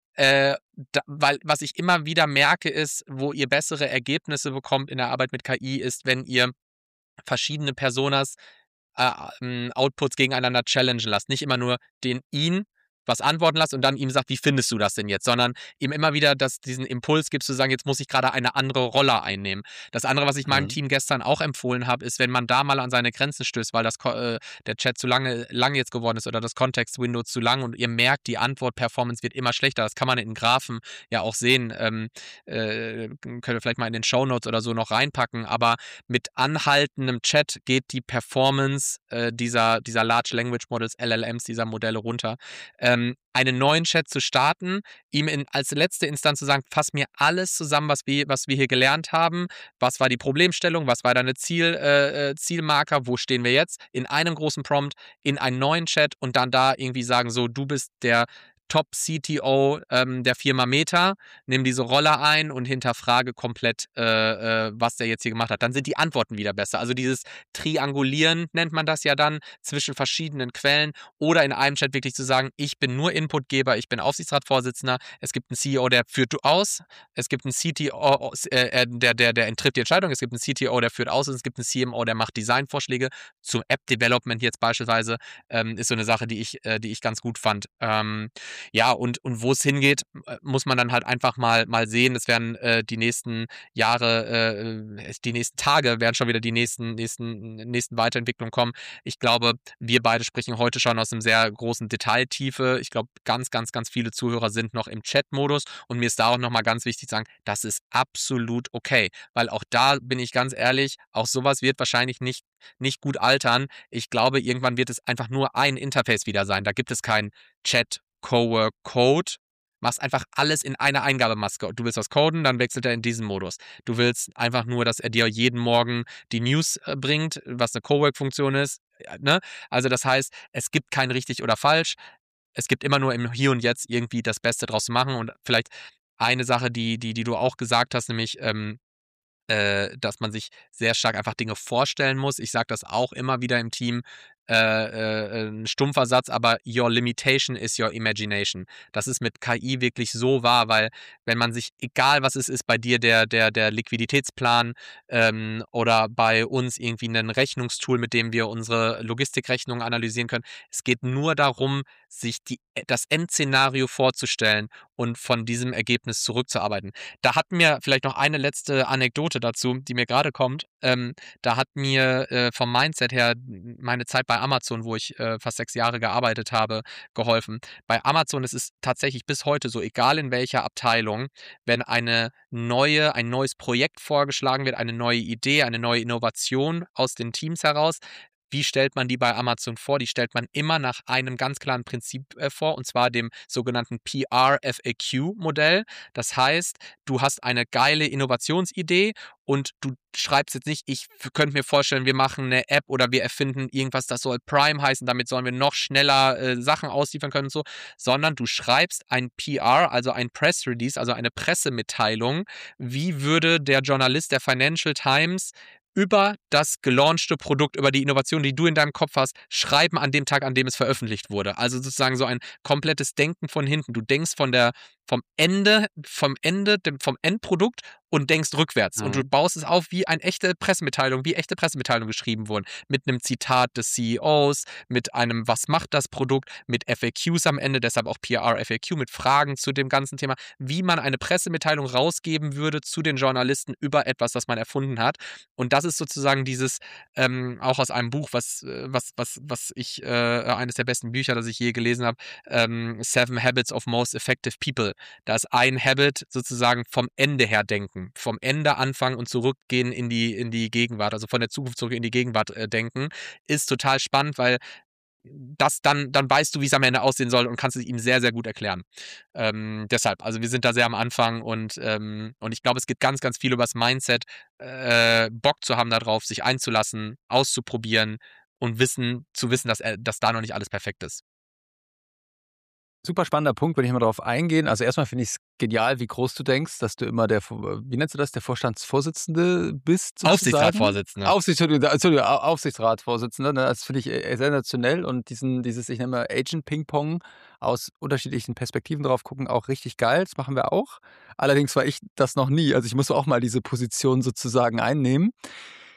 weil was ich immer wieder merke, ist, wo ihr bessere Ergebnisse bekommt in der Arbeit mit KI, ist, wenn ihr verschiedene Personas Outputs gegeneinander challengen lasst. Nicht immer nur den ihn, was antworten lasse und dann ihm sagt, wie findest du das denn jetzt? Sondern ihm immer wieder diesen Impuls gibt zu sagen, jetzt muss ich gerade eine andere Rolle einnehmen. Das andere, was ich meinem Team gestern auch empfohlen habe, ist, wenn man da mal an seine Grenzen stößt, weil der Chat zu lang jetzt geworden ist oder das Kontext-Window zu lang und ihr merkt, die Antwort-Performance wird immer schlechter. Das kann man in den Graphen ja auch sehen. Können wir vielleicht mal in den Shownotes oder so noch reinpacken, aber mit anhaltendem Chat geht die Performance dieser Large Language Models, LLMs, dieser Modelle runter. Einen neuen Chat zu starten, ihm als letzte Instanz zu sagen, fass mir alles zusammen, was wir hier gelernt haben, was war die Problemstellung, was war deine Zielmarker, wo stehen wir jetzt, in einem großen Prompt, in einen neuen Chat und dann da irgendwie sagen, so, du bist der Top-CTO der Firma Meta, nimm diese Rolle ein und hinterfrage komplett, was der jetzt hier gemacht hat. Dann sind die Antworten wieder besser. Also dieses Triangulieren nennt man das ja dann zwischen verschiedenen Quellen oder in einem Chat wirklich zu sagen, ich bin nur Inputgeber, ich bin Aufsichtsratsvorsitzender, es gibt einen CEO, der führt aus, es gibt einen CTO, der tritt die Entscheidung, es gibt einen CTO, der führt aus und es gibt einen CMO, der macht Designvorschläge. Zum App-Development jetzt beispielsweise ist so eine Sache, die ich ganz gut fand. Ja, und wo es hingeht, muss man dann halt einfach mal sehen. Es werden die nächsten Jahre, die nächsten Tage werden schon wieder die nächsten Weiterentwicklungen kommen. Ich glaube, wir beide sprechen heute schon aus einem sehr großen Detailtiefe. Ich glaube, ganz, ganz, ganz viele Zuhörer sind noch im Chat-Modus und mir ist da auch nochmal ganz wichtig zu sagen, das ist absolut okay, weil auch da bin ich ganz ehrlich, auch sowas wird wahrscheinlich nicht gut altern. Ich glaube, irgendwann wird es einfach nur ein Interface wieder sein. Da gibt es kein Chat, Cowork, Code, machst einfach alles in einer Eingabemaske. Du willst was coden, dann wechselt er in diesen Modus. Du willst einfach nur, dass er dir jeden Morgen die News bringt, was eine Cowork-Funktion ist. Ne? Also das heißt, es gibt kein richtig oder falsch. Es gibt immer nur im Hier und Jetzt irgendwie das Beste draus zu machen. Und vielleicht eine Sache, die du auch gesagt hast, nämlich dass man sich sehr stark einfach Dinge vorstellen muss. Ich sage das auch immer wieder im Team. Ein stumpfer Satz, aber your limitation is your imagination. Das ist mit KI wirklich so wahr, weil wenn man sich, egal was es ist, bei dir der Liquiditätsplan oder bei uns irgendwie ein Rechnungstool, mit dem wir unsere Logistikrechnungen analysieren können, es geht nur darum, sich das Endszenario vorzustellen und von diesem Ergebnis zurückzuarbeiten. Da hat mir vielleicht noch eine letzte Anekdote dazu, die mir gerade kommt. Da hat mir vom Mindset her meine Zeit bei Amazon, wo ich fast 6 Jahre gearbeitet habe, geholfen. Bei Amazon ist es tatsächlich bis heute so, egal in welcher Abteilung, wenn ein neues Projekt vorgeschlagen wird, eine neue Idee, eine neue Innovation aus den Teams heraus, wie stellt man die bei Amazon vor? Die stellt man immer nach einem ganz klaren Prinzip vor, und zwar dem sogenannten PR-FAQ-Modell. Das heißt, du hast eine geile Innovationsidee und du schreibst jetzt nicht, ich könnte mir vorstellen, wir machen eine App oder wir erfinden irgendwas, das soll Prime heißen, damit sollen wir noch schneller Sachen ausliefern können und so, sondern du schreibst ein PR, also ein Press Release, also eine Pressemitteilung. Wie würde der Journalist der Financial Times über das gelaunchte Produkt, über die Innovation, die du in deinem Kopf hast, schreiben an dem Tag, an dem es veröffentlicht wurde. Also sozusagen so ein komplettes Denken von hinten. Du denkst vom Endprodukt und denkst rückwärts. Und du baust es auf wie eine echte Pressemitteilung, wie echte Pressemitteilungen geschrieben wurden. Mit einem Zitat des CEOs, mit einem, was macht das Produkt, mit FAQs am Ende, deshalb auch PR-FAQ, mit Fragen zu dem ganzen Thema, wie man eine Pressemitteilung rausgeben würde zu den Journalisten über etwas, das man erfunden hat. Und das ist sozusagen dieses, auch aus einem Buch, was ich, eines der besten Bücher, das ich je gelesen habe, 7 Habits of Most Effective People. Da ist ein Habit sozusagen vom Ende her denken, vom Ende anfangen und zurückgehen in die Gegenwart, also von der Zukunft zurück in die Gegenwart denken, ist total spannend, weil das dann weißt du, wie es am Ende aussehen soll und kannst es ihm sehr, sehr gut erklären. Deshalb, also wir sind da sehr am Anfang und ich glaube, es geht ganz, ganz viel über das Mindset, Bock zu haben darauf, sich einzulassen, auszuprobieren und zu wissen, dass da noch nicht alles perfekt ist. Super spannender Punkt, wenn ich mal darauf eingehen. Also erstmal finde ich es genial, wie groß du denkst, dass du immer wie nennst du das, der Vorstandsvorsitzende bist? Aufsichtsratsvorsitzender. Aufsichtsratsvorsitzender. Ne? Das finde ich sensationell und ich nenne mal Agent-Ping-Pong aus unterschiedlichen Perspektiven drauf gucken, auch richtig geil. Das machen wir auch. Allerdings war ich das noch nie. Also ich muss auch mal diese Position sozusagen einnehmen.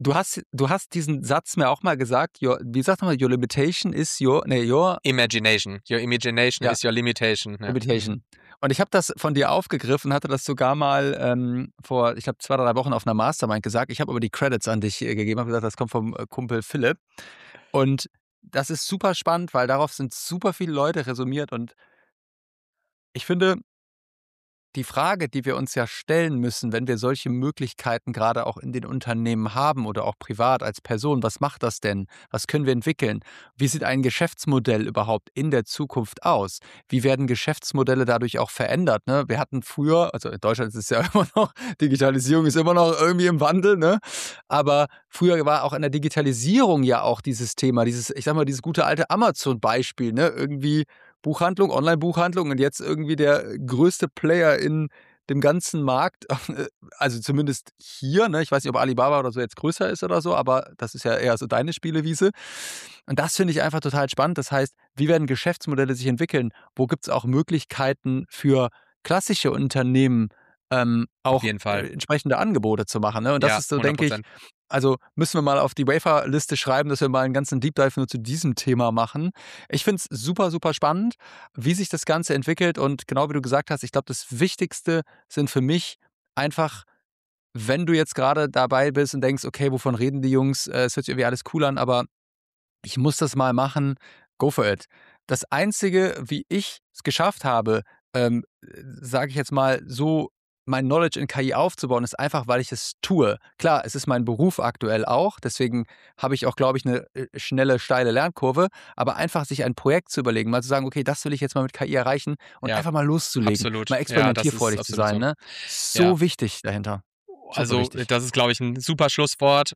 Du hast diesen Satz mir auch mal gesagt, wie sagt man, your limitation is your Imagination. Your imagination is your limitation. Ja. Limitation. Und ich habe das von dir aufgegriffen, hatte das sogar mal vor, ich glaube, 2 oder 3 Wochen auf einer Mastermind gesagt. Ich habe aber die Credits an dich gegeben, habe gesagt, das kommt vom Kumpel Philipp. Und das ist super spannend, weil darauf sind super viele Leute resümiert. Und ich finde, die Frage, die wir uns ja stellen müssen, wenn wir solche Möglichkeiten gerade auch in den Unternehmen haben oder auch privat als Person, was macht das denn? Was können wir entwickeln? Wie sieht ein Geschäftsmodell überhaupt in der Zukunft aus? Wie werden Geschäftsmodelle dadurch auch verändert? Ne? Wir hatten früher, also in Deutschland ist es ja immer noch, Digitalisierung ist immer noch irgendwie im Wandel, ne? Aber früher war auch in der Digitalisierung ja auch dieses Thema, ich sag mal, dieses gute alte Amazon-Beispiel, ne? Irgendwie Buchhandlung, Online-Buchhandlung und jetzt irgendwie der größte Player in dem ganzen Markt, also zumindest hier, ne? Ich weiß nicht, ob Alibaba oder so jetzt größer ist oder so, aber das ist ja eher so deine Spielewiese. Und das finde ich einfach total spannend. Das heißt, wie werden Geschäftsmodelle sich entwickeln? Wo gibt es auch Möglichkeiten für klassische Unternehmen, Auf auch jeden Fall. entsprechende Angebote zu machen, ne? Und das Ja, ist so, denke ich, 100%. also müssen wir mal auf die Wafer-Liste schreiben, dass wir mal einen ganzen Deep Dive nur zu diesem Thema machen. Ich finde es super, super spannend, wie sich das Ganze entwickelt. Und genau wie du gesagt hast, ich glaube, das Wichtigste sind für mich einfach, wenn du jetzt gerade dabei bist und denkst, okay, wovon reden die Jungs? Es hört sich irgendwie alles cool an, aber ich muss das mal machen, go for it. Das Einzige, wie ich es geschafft habe, sage ich jetzt mal, so mein Knowledge in KI aufzubauen, ist einfach, weil ich es tue. Klar, es ist mein Beruf aktuell auch, deswegen habe ich auch, glaube ich, eine schnelle, steile Lernkurve, aber einfach sich ein Projekt zu überlegen, mal zu sagen, okay, das will ich jetzt mal mit KI erreichen und Ja, einfach mal loszulegen, absolut. mal Ja, das ist experimentierfreudig zu absolut sein. so. Ne? Ja. So wichtig dahinter. Super Also, wichtig. das ist, glaube ich, ein super Schlusswort.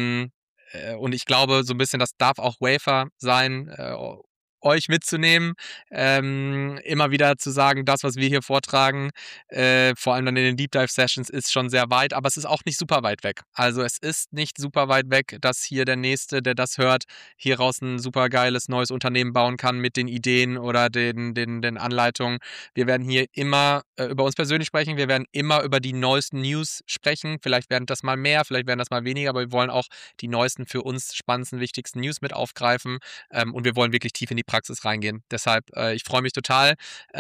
Und ich glaube, so ein bisschen, das darf auch Wafer sein, euch mitzunehmen, immer wieder zu sagen, das, was wir hier vortragen, vor allem dann in den Deep Dive Sessions, ist schon sehr weit, aber es ist auch nicht super weit weg. Also, es ist nicht super weit weg, dass hier der Nächste, der das hört, hieraus ein super geiles neues Unternehmen bauen kann mit den Ideen oder den Anleitungen. Wir werden hier immer über uns persönlich sprechen, wir werden immer über die neuesten News sprechen. Vielleicht werden das mal mehr, vielleicht werden das mal weniger, aber wir wollen auch die neuesten, für uns spannendsten, wichtigsten News mit aufgreifen, und wir wollen wirklich tief in die Praxis reingehen. Deshalb, ich freue mich total.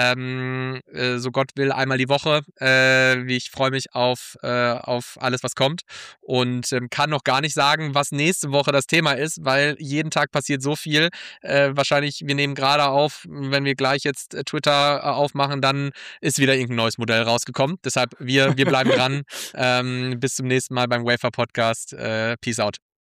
So Gott will, einmal die Woche. Ich freue mich auf alles, was kommt, und kann noch gar nicht sagen, was nächste Woche das Thema ist, weil jeden Tag passiert so viel. Wahrscheinlich, wir nehmen gerade auf, wenn wir gleich jetzt Twitter aufmachen, dann ist wieder irgendein neues Modell rausgekommen. Deshalb, wir bleiben dran. Bis zum nächsten Mal beim Wafer Podcast. Peace out.